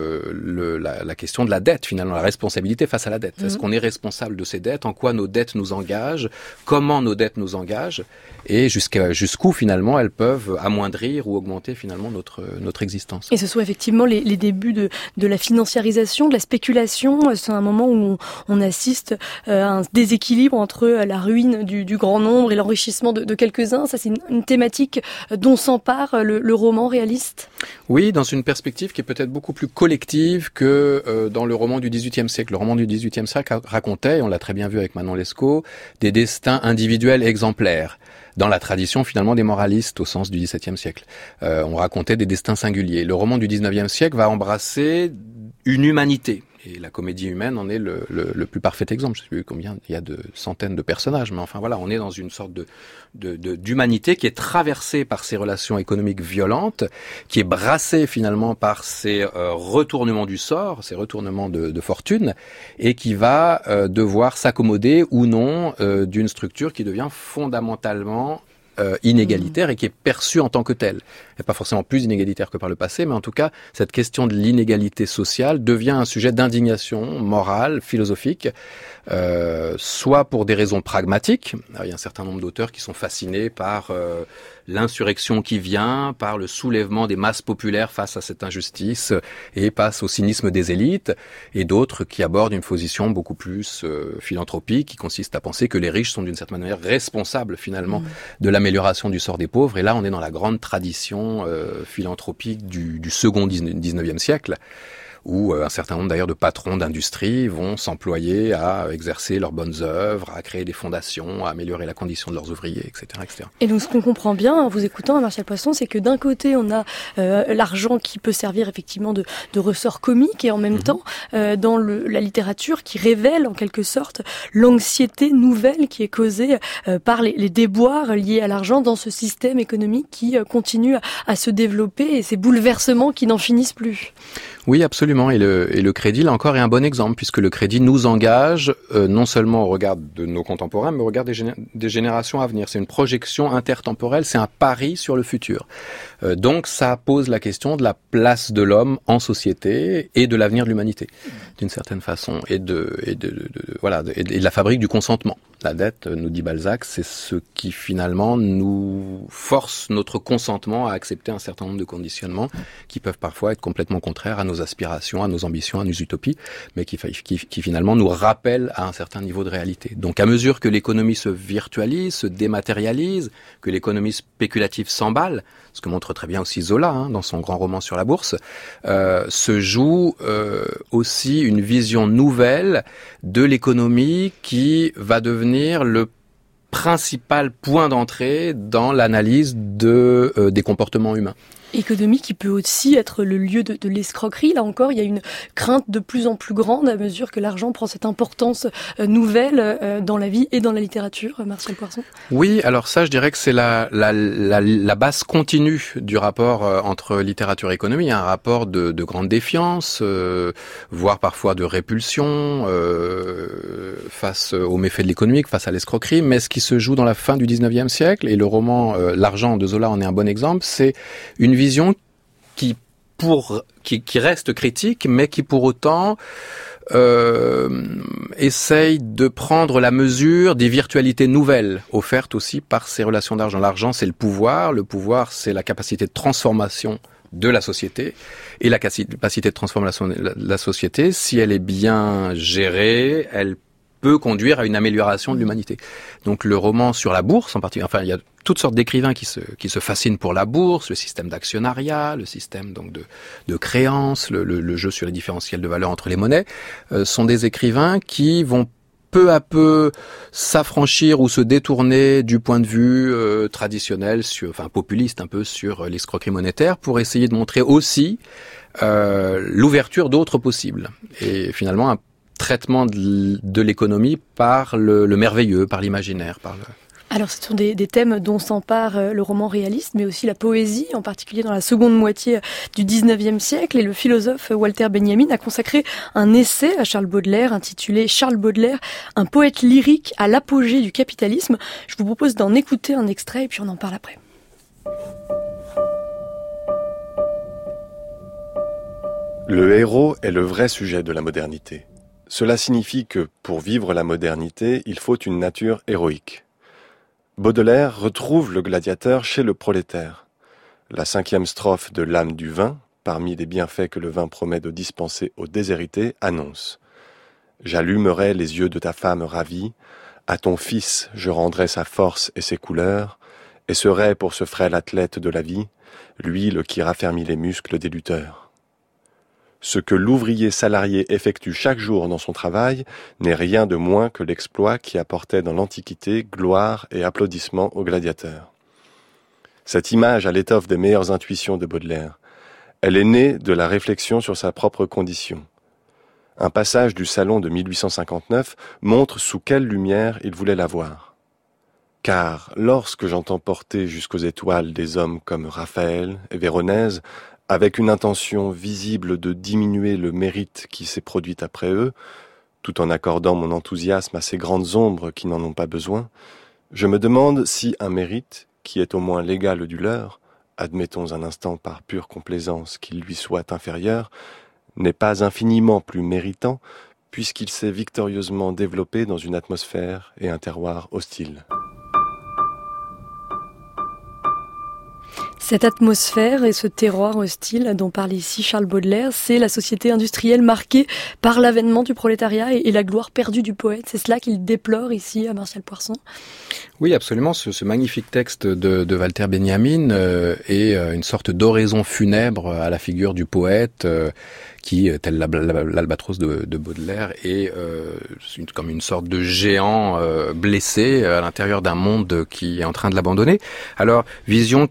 la question de la dette, finalement la responsabilité face à la dette. Est-ce qu'on est responsable de ces dettes? En quoi nos dettes nous engagent? Comment nos dettes nous engagent? Et jusqu'où finalement elles peuvent amoindrir ou augmenter finalement notre existence. Et ce sont effectivement les débuts de la financiarisation, de la spéculation. C'est un moment où on assiste à un déséquilibre entre la ruine du grand nombre et l'enrichissement de quelques-uns. Ça, c'est une thématique dont s'empare le roman réaliste. Oui, dans une perspective qui est peut-être beaucoup plus collective que dans le roman du XVIIIe siècle. Le roman du XVIIIe siècle racontait, et on l'a très bien vu avec Manon Lescaut, des destins individuels exemplaires. Dans la tradition finalement des moralistes au sens du XVIIe siècle. On racontait des destins singuliers. Le roman du XIXe siècle va embrasser une humanité. Et la comédie humaine en est le plus parfait exemple. Je ne sais plus combien, il y a de centaines de personnages, mais enfin voilà, on est dans une sorte d'humanité qui est traversée par ces relations économiques violentes, qui est brassée finalement par ces retournements du sort, ces retournements de fortune, et qui va devoir s'accommoder ou non d'une structure qui devient fondamentalement inégalitaire et qui est perçue en tant que telle. Elle n'est pas forcément plus inégalitaire que par le passé, mais en tout cas, cette question de l'inégalité sociale devient un sujet d'indignation morale, philosophique, soit pour des raisons pragmatiques. Alors, il y a un certain nombre d'auteurs qui sont fascinés par l'insurrection qui vient, par le soulèvement des masses populaires face à cette injustice et face au cynisme des élites, et d'autres qui abordent une position beaucoup plus philanthropique, qui consiste à penser que les riches sont d'une certaine manière responsables finalement de l'amélioration du sort des pauvres. Et là, on est dans la grande tradition philanthropique du second 19e siècle, où un certain nombre d'ailleurs de patrons d'industrie vont s'employer à exercer leurs bonnes œuvres, à créer des fondations, à améliorer la condition de leurs ouvriers, etc. etc. Et donc ce qu'on comprend bien en vous écoutant, Martial Poisson, c'est que d'un côté on a l'argent qui peut servir effectivement de ressort comique, et en même temps dans la littérature qui révèle en quelque sorte l'anxiété nouvelle qui est causée par les déboires liés à l'argent dans ce système économique qui continue à se développer, et ces bouleversements qui n'en finissent plus. Oui, absolument. Et le crédit, là encore, est un bon exemple, puisque le crédit nous engage non seulement au regard de nos contemporains, mais au regard des générations à venir. C'est une projection intertemporelle, c'est un pari sur le futur. Donc, ça pose la question de la place de l'homme en société et de l'avenir de l'humanité, d'une certaine façon, et de la fabrique du consentement. La dette, nous dit Balzac, c'est ce qui finalement nous force notre consentement à accepter un certain nombre de conditionnements qui peuvent parfois être complètement contraires à nos aspirations, à nos ambitions, à nos utopies, mais qui finalement nous rappellent à un certain niveau de réalité. Donc à mesure que l'économie se virtualise, se dématérialise, que l'économie spéculative s'emballe, ce que montre très bien aussi Zola dans son grand roman sur la bourse, se joue aussi une vision nouvelle de l'économie qui va devenir le principal point d'entrée dans l'analyse des comportements humains. Économie qui peut aussi être le lieu de l'escroquerie. Là encore, il y a une crainte de plus en plus grande à mesure que l'argent prend cette importance nouvelle dans la vie et dans la littérature. Martial Poisson. Oui, alors ça, je dirais que c'est la base continue du rapport entre littérature et économie, un rapport de grande défiance, voire parfois de répulsion face aux méfaits de l'économie, face à l'escroquerie. Mais ce qui se joue dans la fin du 19e siècle, et le roman L'argent de Zola en est un bon exemple, c'est une vision qui reste critique, mais qui pour autant essaye de prendre la mesure des virtualités nouvelles offertes aussi par ces relations d'argent. L'argent, c'est le pouvoir, c'est la capacité de transformation de la société, et la capacité de transformation de la société, si elle est bien gérée, elle peut conduire à une amélioration de l'humanité. Donc le roman sur la bourse en particulier, enfin il y a toutes sortes d'écrivains qui se fascinent pour la bourse, le système d'actionnariat, le système donc de créances, le jeu sur les différentiels de valeur entre les monnaies, sont des écrivains qui vont peu à peu s'affranchir ou se détourner du point de vue traditionnel, populiste un peu sur l'escroquerie monétaire, pour essayer de montrer aussi l'ouverture d'autres possibles. Et finalement un traitement de l'économie par le merveilleux, par l'imaginaire, Alors, ce sont des thèmes dont s'empare le roman réaliste, mais aussi la poésie, en particulier dans la seconde moitié du 19e siècle. Et le philosophe Walter Benjamin a consacré un essai à Charles Baudelaire, intitulé « Charles Baudelaire, un poète lyrique à l'apogée du capitalisme ». Je vous propose d'en écouter un extrait et puis on en parle après. Le héros est le vrai sujet de la modernité. Cela signifie que, pour vivre la modernité, il faut une nature héroïque. Baudelaire retrouve le gladiateur chez le prolétaire. La 5e strophe de L'âme du vin, parmi les bienfaits que le vin promet de dispenser aux déshérités, annonce « J'allumerai les yeux de ta femme ravie, à ton fils je rendrai sa force et ses couleurs, et serai pour ce frêle athlète de la vie, l'huile qui raffermit les muscles des lutteurs. » Ce que l'ouvrier salarié effectue chaque jour dans son travail n'est rien de moins que l'exploit qui apportait dans l'Antiquité gloire et applaudissements aux gladiateurs. Cette image a l'étoffe des meilleures intuitions de Baudelaire. Elle est née de la réflexion sur sa propre condition. Un passage du Salon de 1859 montre sous quelle lumière il voulait la voir. Car lorsque j'entends porter jusqu'aux étoiles des hommes comme Raphaël et Véronèse, avec une intention visible de diminuer le mérite qui s'est produit après eux, tout en accordant mon enthousiasme à ces grandes ombres qui n'en ont pas besoin, je me demande si un mérite, qui est au moins l'égal du leur, admettons un instant par pure complaisance qu'il lui soit inférieur, n'est pas infiniment plus méritant, puisqu'il s'est victorieusement développé dans une atmosphère et un terroir hostiles. Cette atmosphère et ce terroir hostile dont parle ici Charles Baudelaire, c'est la société industrielle marquée par l'avènement du prolétariat et la gloire perdue du poète. C'est cela qu'il déplore ici à Martial Poisson. Oui, absolument. Ce magnifique texte de Walter Benjamin est une sorte d'oraison funèbre à la figure du poète qui, tel l'albatros de Baudelaire, est comme une sorte de géant blessé à l'intérieur d'un monde qui est en train de l'abandonner. Alors, vision qui est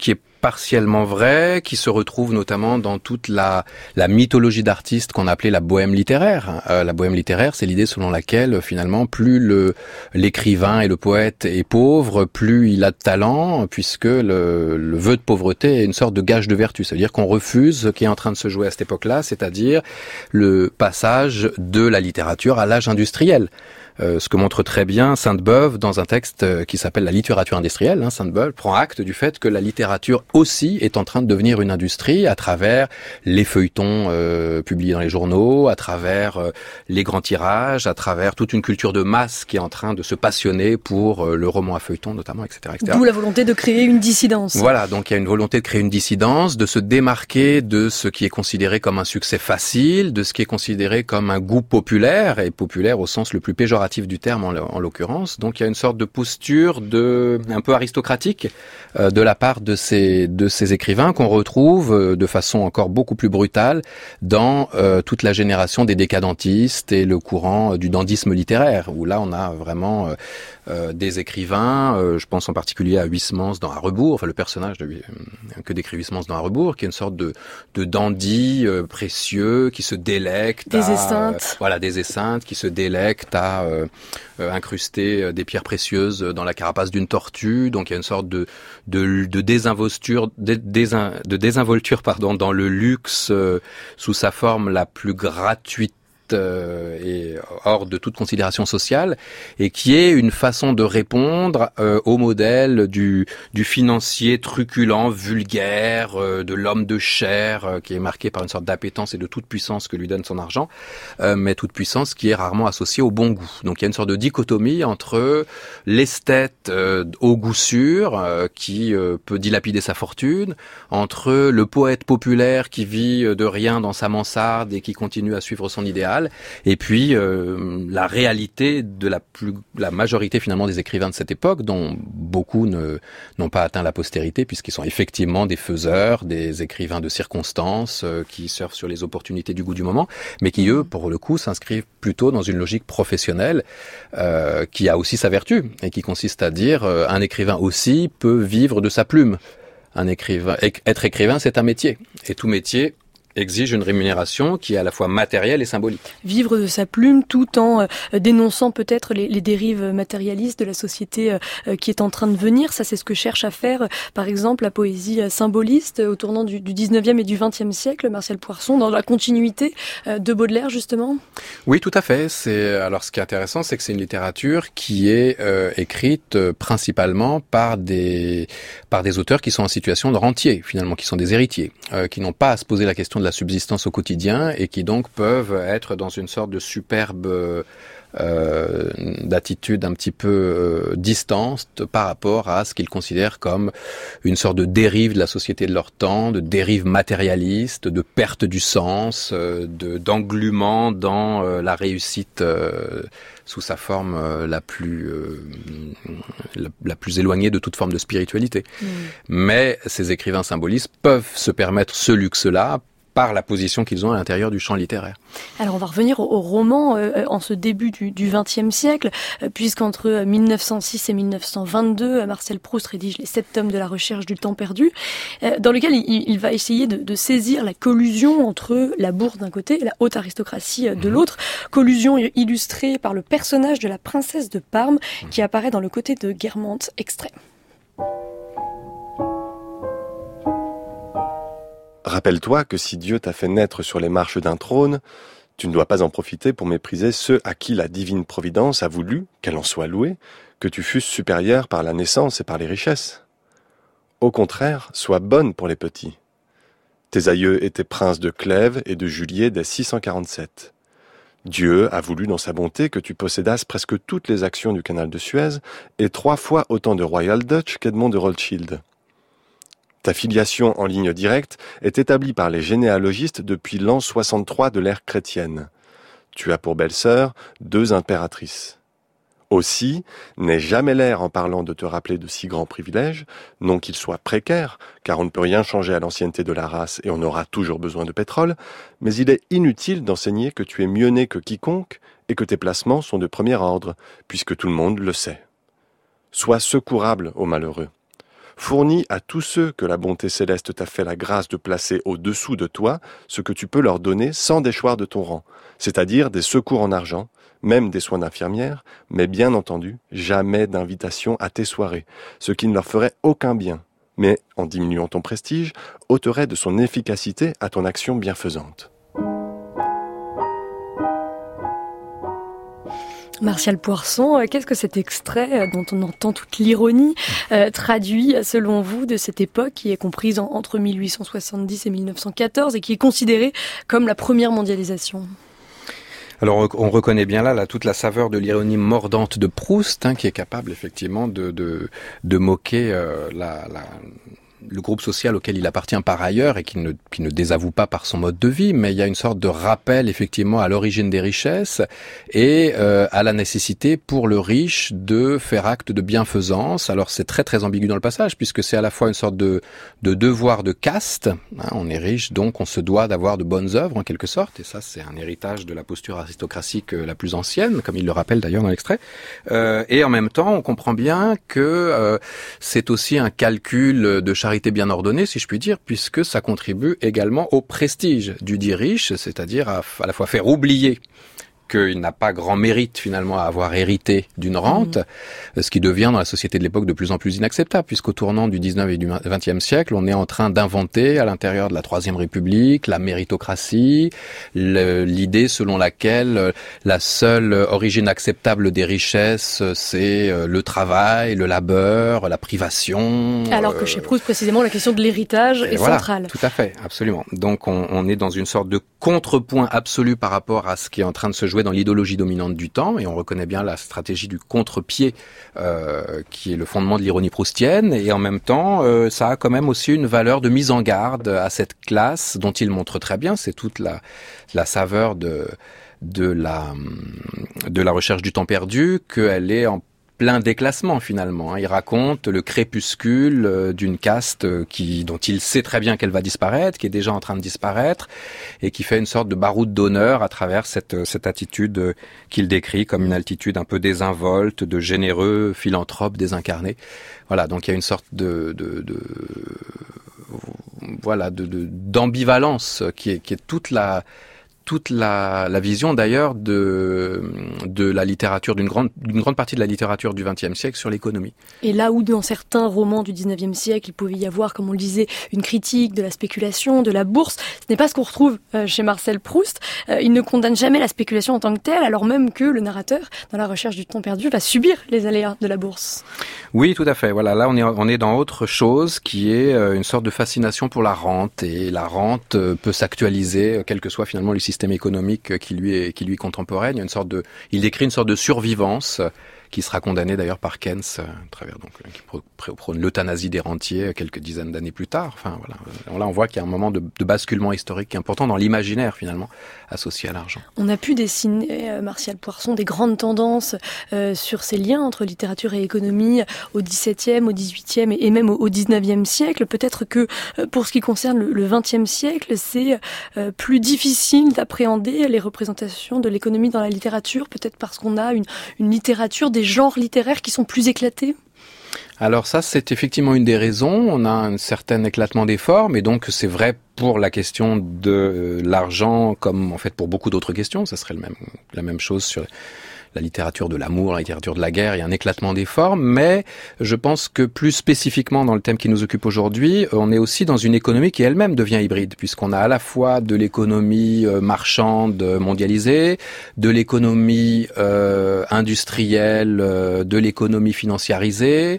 partiellement vrai, qui se retrouve notamment dans toute la mythologie d'artistes qu'on appelait la bohème littéraire. La bohème littéraire, c'est l'idée selon laquelle finalement plus l'écrivain et le poète est pauvre, plus il a de talent, puisque le vœu de pauvreté est une sorte de gage de vertu. C'est-à-dire qu'on refuse ce qui est en train de se jouer à cette époque-là, c'est-à-dire le passage de la littérature à l'âge industriel. Ce que montre très bien Sainte-Beuve dans un texte qui s'appelle La littérature industrielle. Sainte-Beuve prend acte du fait que la littérature aussi est en train de devenir une industrie à travers les feuilletons publiés dans les journaux, à travers les grands tirages, à travers toute une culture de masse qui est en train de se passionner pour le roman à feuilleton notamment, etc., etc. D'où la volonté de créer une dissidence. Voilà, donc il y a une volonté de créer une dissidence, de se démarquer de ce qui est considéré comme un succès facile, de ce qui est considéré comme un goût populaire, et populaire au sens le plus péjoratif du terme en l'occurrence. Donc il y a une sorte de posture un peu aristocratique de la part de ces écrivains qu'on retrouve de façon encore beaucoup plus brutale dans toute la génération des décadentistes et le courant du dandysme littéraire, où là on a vraiment des écrivains, je pense en particulier à Huysmans dans À rebours, enfin le personnage que décrit Huysmans dans À rebours, qui est une sorte de dandy précieux qui se délecte des esseintes. Voilà, des esseintes qui se délectent à incruster des pierres précieuses dans la carapace d'une tortue. Donc il y a une sorte de désinvolture dans le luxe sous sa forme la plus gratuite et hors de toute considération sociale, et qui est une façon de répondre au modèle du financier truculent, vulgaire, de l'homme de chair, qui est marqué par une sorte d'appétence et de toute puissance que lui donne son argent, mais toute puissance qui est rarement associée au bon goût. Donc il y a une sorte de dichotomie entre l'esthète au goût sûr, qui peut dilapider sa fortune, entre le poète populaire qui vit de rien dans sa mansarde et qui continue à suivre son idéal, et puis la réalité de la majorité finalement des écrivains de cette époque, dont beaucoup n'ont pas atteint la postérité, puisqu'ils sont effectivement des faiseurs, des écrivains de circonstances qui surfent sur les opportunités du goût du moment, mais qui eux, pour le coup, s'inscrivent plutôt dans une logique professionnelle qui a aussi sa vertu, et qui consiste à dire un écrivain aussi peut vivre de sa plume. Être écrivain, c'est un métier, et tout métier exige une rémunération qui est à la fois matérielle et symbolique. Vivre de sa plume tout en dénonçant peut-être les dérives matérialistes de la société qui est en train de venir. Ça, c'est ce que cherche à faire, par exemple, la poésie symboliste au tournant du 19e et du 20e siècle, Martial Poirson, dans la continuité de Baudelaire, justement. Oui, tout à fait. Alors, ce qui est intéressant, c'est que c'est une littérature qui est écrite principalement par des auteurs qui sont en situation de rentier, finalement, qui sont des héritiers, qui n'ont pas à se poser la question de la subsistance au quotidien, et qui donc peuvent être dans une sorte de superbe d'attitude un petit peu distante par rapport à ce qu'ils considèrent comme une sorte de dérive de la société de leur temps, de dérive matérialiste, de perte du sens, d'englument dans la réussite sous sa forme la plus éloignée de toute forme de spiritualité. Mais ces écrivains symbolistes peuvent se permettre ce luxe-là par la position qu'ils ont à l'intérieur du champ littéraire. Alors on va revenir au roman en ce début du XXe siècle, puisqu'entre 1906 et 1922, Marcel Proust rédige les 7 tomes de la recherche du temps perdu, dans lequel il va essayer de saisir la collusion entre la bourse d'un côté et la haute aristocratie de l'autre, collusion illustrée par le personnage de la princesse de Parme qui apparaît dans Le Côté de Guermantes, extrait. Rappelle-toi que si Dieu t'a fait naître sur les marches d'un trône, tu ne dois pas en profiter pour mépriser ceux à qui la divine providence a voulu, qu'elle en soit louée, que tu fusses supérieur par la naissance et par les richesses. Au contraire, sois bonne pour les petits. Tes aïeux étaient princes de Clèves et de Juliers dès 647. Dieu a voulu dans sa bonté que tu possédasses presque toutes les actions du canal de Suez et 3 fois autant de Royal Dutch qu'Edmond de Rothschild. Ta filiation en ligne directe est établie par les généalogistes depuis l'an 63 de l'ère chrétienne. Tu as pour belle-sœur 2 impératrices. Aussi, n'aie jamais l'air en parlant de te rappeler de si grands privilèges, non qu'ils soient précaires, car on ne peut rien changer à l'ancienneté de la race et on aura toujours besoin de pétrole, mais il est inutile d'enseigner que tu es mieux né que quiconque et que tes placements sont de premier ordre, puisque tout le monde le sait. Sois secourable aux malheureux. Fournis à tous ceux que la bonté céleste t'a fait la grâce de placer au-dessous de toi ce que tu peux leur donner sans déchoir de ton rang, c'est-à-dire des secours en argent, même des soins d'infirmière, mais bien entendu, jamais d'invitation à tes soirées, ce qui ne leur ferait aucun bien, mais, en diminuant ton prestige, ôterait de son efficacité à ton action bienfaisante. Martial Poirson, qu'est-ce que cet extrait dont on entend toute l'ironie traduit, selon vous, de cette époque qui est comprise entre 1870 et 1914 et qui est considérée comme la première mondialisation ? Alors on reconnaît bien là toute la saveur de l'ironie mordante de Proust, qui est capable effectivement de moquer le groupe social auquel il appartient par ailleurs et qui ne désavoue pas par son mode de vie, mais il y a une sorte de rappel effectivement à l'origine des richesses et à la nécessité pour le riche de faire acte de bienfaisance. Alors c'est très très ambigu dans le passage puisque c'est à la fois une sorte de devoir de caste, on est riche donc on se doit d'avoir de bonnes œuvres en quelque sorte, et ça c'est un héritage de la posture aristocratique la plus ancienne, comme il le rappelle d'ailleurs dans l'extrait, et en même temps on comprend bien que c'est aussi un calcul de charité bien ordonnée, si je puis dire, puisque ça contribue également au prestige du dit riche, c'est-à-dire à la fois faire oublier qu'il n'a pas grand mérite finalement à avoir hérité d'une rente, ce qui devient dans la société de l'époque de plus en plus inacceptable, puisqu'au tournant du 19 et du 20e siècle, on est en train d'inventer à l'intérieur de la Troisième République la méritocratie, l'idée selon laquelle la seule origine acceptable des richesses, c'est le travail, le labeur, la privation. Alors que chez Proust, précisément, la question de l'héritage est centrale. Tout à fait, absolument. Donc on est dans une sorte de contrepoint absolu par rapport à ce qui est en train de se jouer dans l'idéologie dominante du temps, et on reconnaît bien la stratégie du contre-pied qui est le fondement de l'ironie proustienne, et en même temps ça a quand même aussi une valeur de mise en garde à cette classe dont il montre très bien, c'est toute la saveur de la recherche du temps perdu, qu'elle est en plein déclassement finalement. Il raconte le crépuscule d'une caste dont il sait très bien qu'elle va disparaître, qui est déjà en train de disparaître, et qui fait une sorte de baroud d'honneur à travers cette attitude qu'il décrit comme une attitude un peu désinvolte, de généreux philanthrope désincarné. Voilà, donc il y a une sorte d'ambivalence qui est toute la vision d'ailleurs de la littérature, d'une grande partie de la littérature du XXe siècle sur l'économie. Et là où dans certains romans du XIXe siècle, il pouvait y avoir, comme on le disait, une critique de la spéculation, de la bourse, ce n'est pas ce qu'on retrouve chez Marcel Proust. Il ne condamne jamais la spéculation en tant que telle, alors même que le narrateur, dans la recherche du temps perdu, va subir les aléas de la bourse. Oui, tout à fait. Voilà, là on est dans autre chose qui est une sorte de fascination pour la rente, et la rente peut s'actualiser quel que soit finalement le système économique qui lui est contemporain. Il décrit une sorte de survivance qui sera condamné d'ailleurs par Keynes à travers qui prône l'euthanasie des rentiers quelques dizaines d'années plus tard. Enfin voilà, là on voit qu'il y a un moment de basculement historique important dans l'imaginaire finalement associé à l'argent. On a pu dessiner, Martial Poirson, des grandes tendances sur ces liens entre littérature et économie au XVIIe, au XVIIIe et même au XIXe siècle. Peut-être que pour ce qui concerne le XXe siècle, c'est plus difficile d'appréhender les représentations de l'économie dans la littérature, peut-être parce qu'on a une littérature, des genres littéraires qui sont plus éclatés. Alors ça, c'est effectivement une des raisons. On a un certain éclatement des formes, et donc c'est vrai pour la question de l'argent, comme en fait pour beaucoup d'autres questions. Ça serait la même chose sur la littérature de l'amour, la littérature de la guerre. Il y a un éclatement des formes, mais je pense que plus spécifiquement dans le thème qui nous occupe aujourd'hui, on est aussi dans une économie qui elle-même devient hybride, puisqu'on a à la fois de l'économie marchande mondialisée, de l'économie industrielle, de l'économie financiarisée,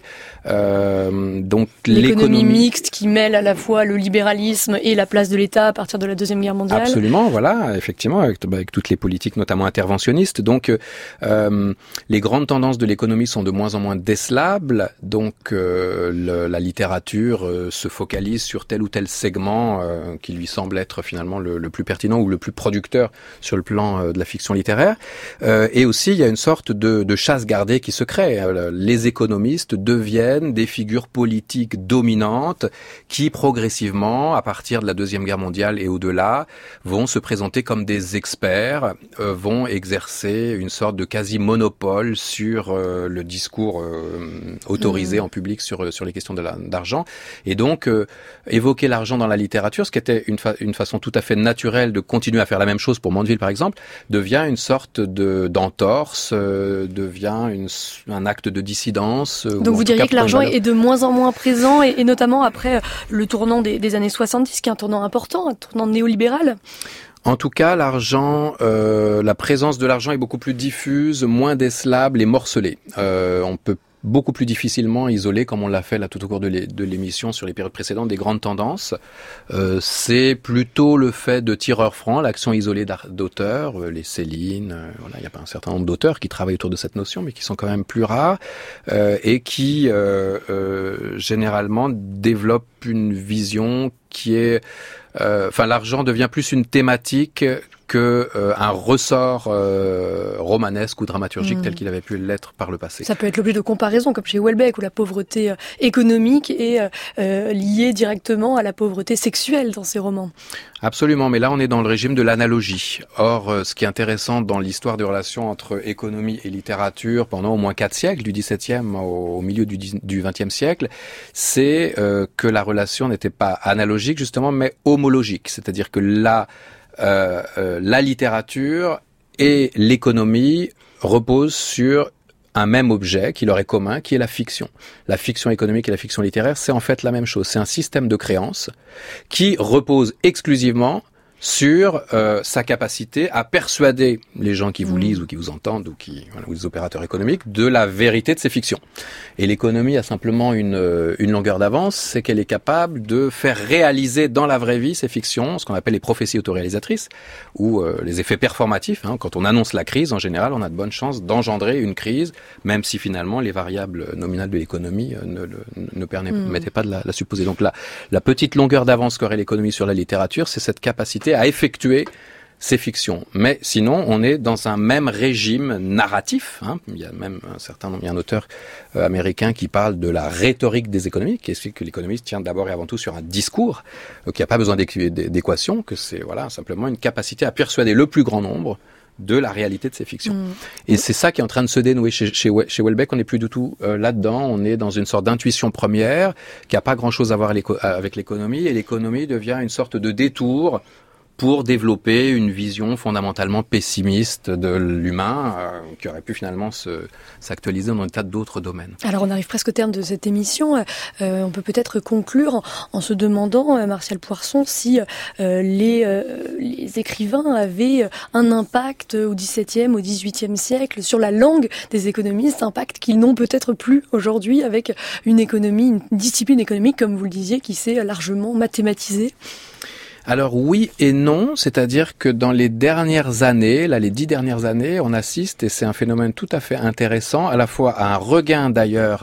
donc l'économie mixte qui mêle à la fois le libéralisme et la place de l'État à partir de la Deuxième Guerre mondiale. Absolument, voilà, effectivement, avec toutes les politiques notamment interventionnistes. Donc les grandes tendances de l'économie sont de moins en moins décelables, donc la littérature se focalise sur tel ou tel segment qui lui semble être finalement le plus pertinent ou le plus producteur sur le plan de la fiction littéraire. Et aussi, il y a une sorte de chasse gardée qui se crée. Les économistes deviennent des figures politiques dominantes qui progressivement, à partir de la Deuxième Guerre mondiale et au-delà, vont se présenter comme des experts, vont exercer une sorte de quasi-monopole sur le discours autorisé en public sur les questions d'argent. Et donc, évoquer l'argent dans la littérature, ce qui était une façon tout à fait naturelle de continuer à faire la même chose pour Mandeville, par exemple, devient une sorte d'entorse, devient un acte de dissidence. Donc vous diriez que l'argent est de moins en moins présent, et notamment après le tournant des années 70, qui est un tournant important, un tournant néolibéral. En tout cas, l'argent, la présence de l'argent est beaucoup plus diffuse, moins décelable et morcelée. On peut beaucoup plus difficilement isoler, comme on l'a fait là tout au cours de l'émission sur les périodes précédentes, des grandes tendances. C'est plutôt le fait de tireurs francs, l'action isolée d'auteurs, les Céline, voilà, il y a pas un certain nombre d'auteurs qui travaillent autour de cette notion, mais qui sont quand même plus rares, et qui généralement développent une vision qui est... l'argent devient plus une thématique que un ressort romanesque ou dramaturgique tel qu'il avait pu l'être par le passé. Ça peut être l'objet de comparaison, comme chez Houellebecq, où la pauvreté économique est liée directement à la pauvreté sexuelle dans ses romans. Absolument, mais là on est dans le régime de l'analogie. Or, ce qui est intéressant dans l'histoire des relations entre économie et littérature pendant au moins 4 siècles, du XVIIe au milieu du XXe siècle, c'est que la relation n'était pas analogique justement, mais homologique. C'est-à-dire que la littérature et l'économie reposent sur un même objet qui leur est commun, qui est la fiction. La fiction économique et la fiction littéraire, c'est en fait la même chose. C'est un système de créances qui repose exclusivement sur sa capacité à persuader les gens qui vous lisent ou qui vous entendent ou les opérateurs économiques de la vérité de ces fictions. Et l'économie a simplement une longueur d'avance, c'est qu'elle est capable de faire réaliser dans la vraie vie ces fictions, ce qu'on appelle les prophéties autoréalisatrices, ou les effets performatifs. Quand on annonce la crise, en général, on a de bonnes chances d'engendrer une crise, même si finalement les variables nominales de l'économie ne permettaient pas de la supposer. Donc la petite longueur d'avance qu'aurait l'économie sur la littérature, c'est cette capacité à effectuer ces fictions. Mais sinon, on est dans un même régime narratif. Il y a même il y a un auteur américain qui parle de la rhétorique des économies, qui explique que l'économie tient d'abord et avant tout sur un discours, qu'il n'y a pas besoin d'équation, que c'est simplement une capacité à persuader le plus grand nombre de la réalité de ces fictions. Et c'est ça qui est en train de se dénouer chez Houellebecq. On n'est plus du tout là-dedans. On est dans une sorte d'intuition première qui n'a pas grand-chose à voir avec l'économie, et l'économie devient une sorte de détour pour développer une vision fondamentalement pessimiste de l'humain qui aurait pu finalement s'actualiser dans un tas d'autres domaines. Alors on arrive presque au terme de cette émission. On peut peut-être conclure en se demandant, Martial Poirson, si les écrivains avaient un impact au XVIIe, au XVIIIe siècle sur la langue des économistes, impact qu'ils n'ont peut-être plus aujourd'hui avec une discipline économique, comme vous le disiez, qui s'est largement mathématisée. Alors oui et non, c'est-à-dire que dans les dernières années, les 10 dernières années, on assiste, et c'est un phénomène tout à fait intéressant, à la fois à un regain d'ailleurs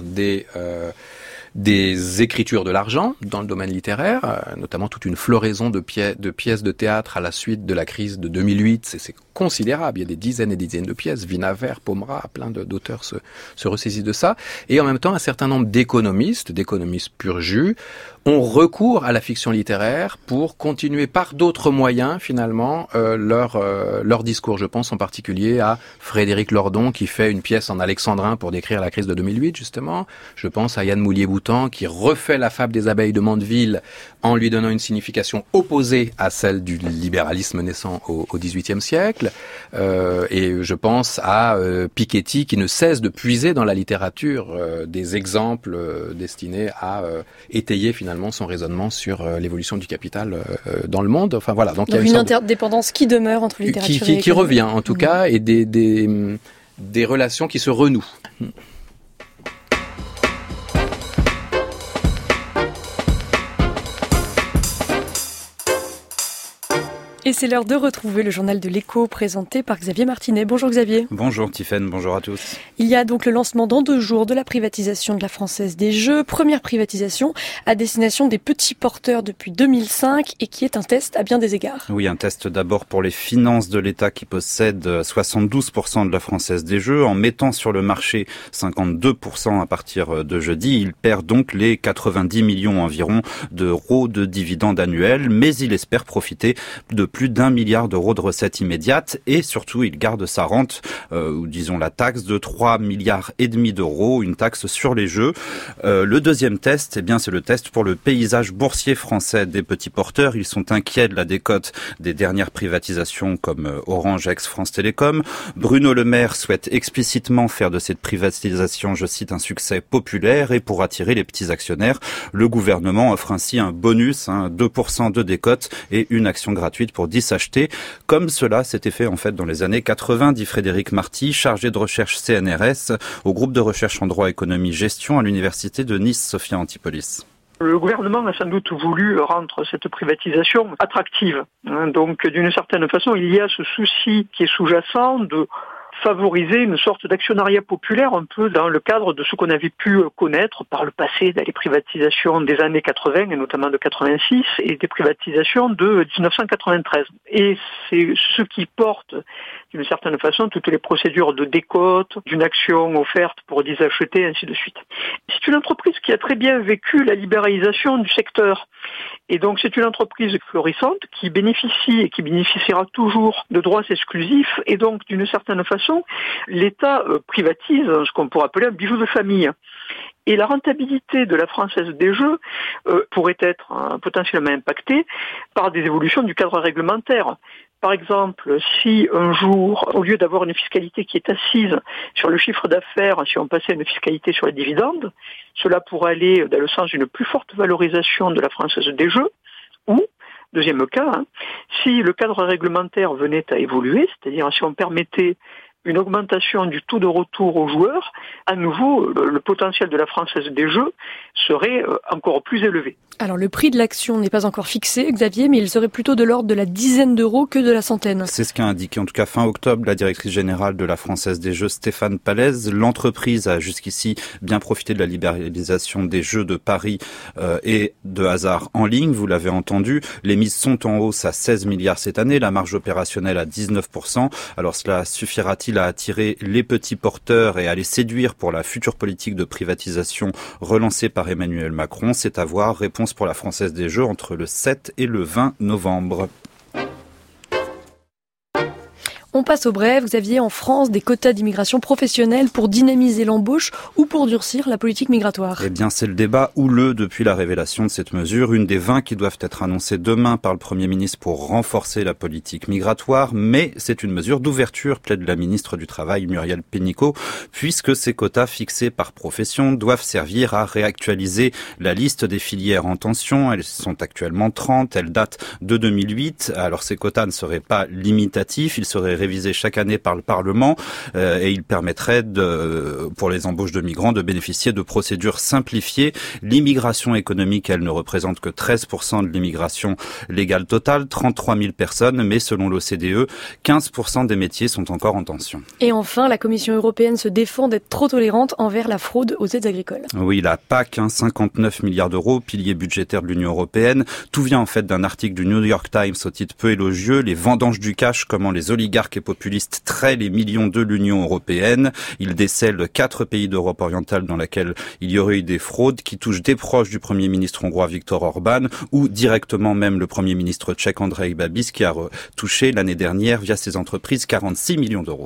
des écritures de l'argent dans le domaine littéraire, notamment toute une floraison de pièces de théâtre à la suite de la crise de 2008, c'est considérable, il y a des dizaines et des dizaines de pièces, Vinaver, Pomera, plein d'auteurs se ressaisissent de ça, et en même temps un certain nombre d'économistes pur jus, ont recours à la fiction littéraire pour continuer par d'autres moyens finalement leur discours. Je pense en particulier à Frédéric Lordon qui fait une pièce en alexandrin pour décrire la crise de 2008 justement. Je pense à Yann Moulier-Boutan qui refait la fable des abeilles de Mandeville en lui donnant une signification opposée à celle du libéralisme naissant au XVIIIe siècle. Et je pense à Piketty qui ne cesse de puiser dans la littérature des exemples destinés à étayer finalement son raisonnement sur l'évolution du capital dans le monde. Enfin voilà. Donc il y a une interdépendance qui demeure entre littérature et qui revient en tout cas, et des relations qui se renouent. Et c'est l'heure de retrouver le journal de l'Écho présenté par Xavier Martinet. Bonjour Xavier. Bonjour Tiffaine, bonjour à tous. Il y a donc le lancement dans 2 jours de la privatisation de la Française des Jeux. Première privatisation à destination des petits porteurs depuis 2005 et qui est un test à bien des égards. Oui, un test d'abord pour les finances de l'État qui possède 72% de la Française des Jeux. En mettant sur le marché 52% à partir de jeudi, il perd donc les 90 millions environ d'euros de dividendes annuels, mais il espère profiter de plus d'1 milliard d'euros de recettes immédiates et surtout il garde sa rente, ou disons la taxe de 3,5 milliards d'euros, une taxe sur les jeux. Le deuxième test, c'est le test pour le paysage boursier français des petits porteurs. Ils sont inquiets de la décote des dernières privatisations comme Orange ex-France Télécom. Bruno Le Maire souhaite explicitement faire de cette privatisation, je cite, un succès populaire et pour attirer les petits actionnaires, le gouvernement offre ainsi un bonus, 2% de décote et une action gratuite pour 10 achetés, comme cela s'était fait en fait dans les années 80, dit Frédéric Marty, chargé de recherche CNRS au groupe de recherche en droit, économie, gestion à l'université de Nice, Sophia Antipolis. Le gouvernement a sans doute voulu rendre cette privatisation attractive. Donc, d'une certaine façon, il y a ce souci qui est sous-jacent de favoriser une sorte d'actionnariat populaire un peu dans le cadre de ce qu'on avait pu connaître par le passé dans les privatisations des années 80 et notamment de 86 et des privatisations de 1993. Et c'est ce qui porte d'une certaine façon toutes les procédures de décote, d'une action offerte pour 10 achetés, ainsi de suite. C'est une entreprise qui a très bien vécu la libéralisation du secteur. Et donc c'est une entreprise florissante qui bénéficie et qui bénéficiera toujours de droits exclusifs et donc d'une certaine façon l'État privatise ce qu'on pourrait appeler un bijou de famille. Et la rentabilité de la Française des Jeux pourrait être potentiellement impactée par des évolutions du cadre réglementaire. Par exemple, si un jour, au lieu d'avoir une fiscalité qui est assise sur le chiffre d'affaires, si on passait à une fiscalité sur les dividendes, cela pourrait aller dans le sens d'une plus forte valorisation de la Française des Jeux, ou, deuxième cas, si le cadre réglementaire venait à évoluer, c'est-à-dire si on permettait une augmentation du taux de retour aux joueurs, à nouveau, le potentiel de la Française des Jeux serait encore plus élevé. Alors le prix de l'action n'est pas encore fixé, Xavier, mais il serait plutôt de l'ordre de la dizaine d'euros que de la centaine. C'est ce qu'a indiqué en tout cas fin octobre la directrice générale de la Française des Jeux, Stéphane Pallez. L'entreprise a jusqu'ici bien profité de la libéralisation des Jeux de Paris et de hasard en ligne, vous l'avez entendu. Les mises sont en hausse à 16 milliards cette année, la marge opérationnelle à 19%. Alors cela suffira-t-il à attirer les petits porteurs et à les séduire pour la future politique de privatisation relancée par Emmanuel Macron? C'est à voir. Réponse pour la Française des Jeux entre le 7 et le 20 novembre. On passe au bref. Xavier, en France, des quotas d'immigration professionnelle pour dynamiser l'embauche ou pour durcir la politique migratoire? Eh bien, c'est le débat houleux depuis la révélation de cette mesure, une des 20 qui doivent être annoncées demain par le Premier ministre pour renforcer la politique migratoire, mais c'est une mesure d'ouverture, plaide la ministre du Travail, Muriel Pénicaud, puisque ces quotas fixés par profession doivent servir à réactualiser la liste des filières en tension. Elles sont actuellement 30, elles datent de 2008. Alors, ces quotas ne seraient pas limitatifs, ils seraient révisé chaque année par le Parlement et il permettrait pour les embauches de migrants de bénéficier de procédures simplifiées. L'immigration économique, elle ne représente que 13% de l'immigration légale totale, 33 000 personnes, mais selon l'OCDE, 15% des métiers sont encore en tension. Et enfin, la Commission européenne se défend d'être trop tolérante envers la fraude aux aides agricoles. Oui, la PAC, 59 milliards d'euros, pilier budgétaire de l'Union européenne. Tout vient en fait d'un article du New York Times au titre peu élogieux, les vendanges du cash, comment les oligarques et populistes traient les millions de l'Union européenne. Il décèle 4 pays d'Europe orientale dans lesquels il y aurait eu des fraudes qui touchent des proches du Premier ministre hongrois Viktor Orban ou directement même le Premier ministre tchèque Andrej Babis qui a touché l'année dernière via ses entreprises 46 millions d'euros.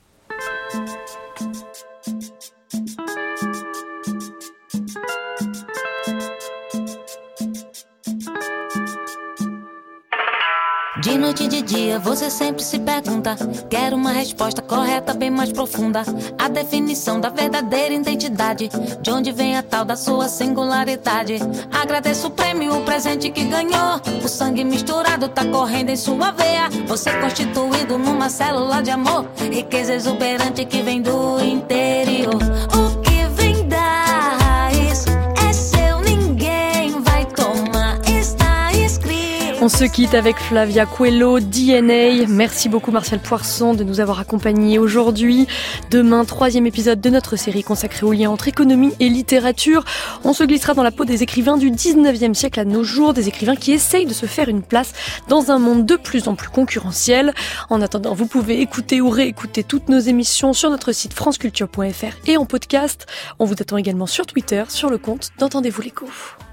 De noite e de dia você sempre se pergunta, quero uma resposta correta, bem mais profunda, a definição da verdadeira identidade, de onde vem a tal da sua singularidade. Agradeço o prêmio, o presente que ganhou, o sangue misturado tá correndo em sua veia, você constituído numa célula de amor, riqueza exuberante que vem do interior. O que vem da raiz é seu, ninguém vai tomar, está escrito. On se quitte avec Flavia Coelho, DNA. Merci beaucoup Martial Poisson de nous avoir accompagnés aujourd'hui. Demain, 3e épisode de notre série consacrée au lien entre économie et littérature. On se glissera dans la peau des écrivains du 19e siècle à nos jours, des écrivains qui essayent de se faire une place dans un monde de plus en plus concurrentiel. En attendant, vous pouvez écouter ou réécouter toutes nos émissions sur notre site franceculture.fr et en podcast. On vous attend également sur Twitter, sur le compte d'Entendez-vous l'écho.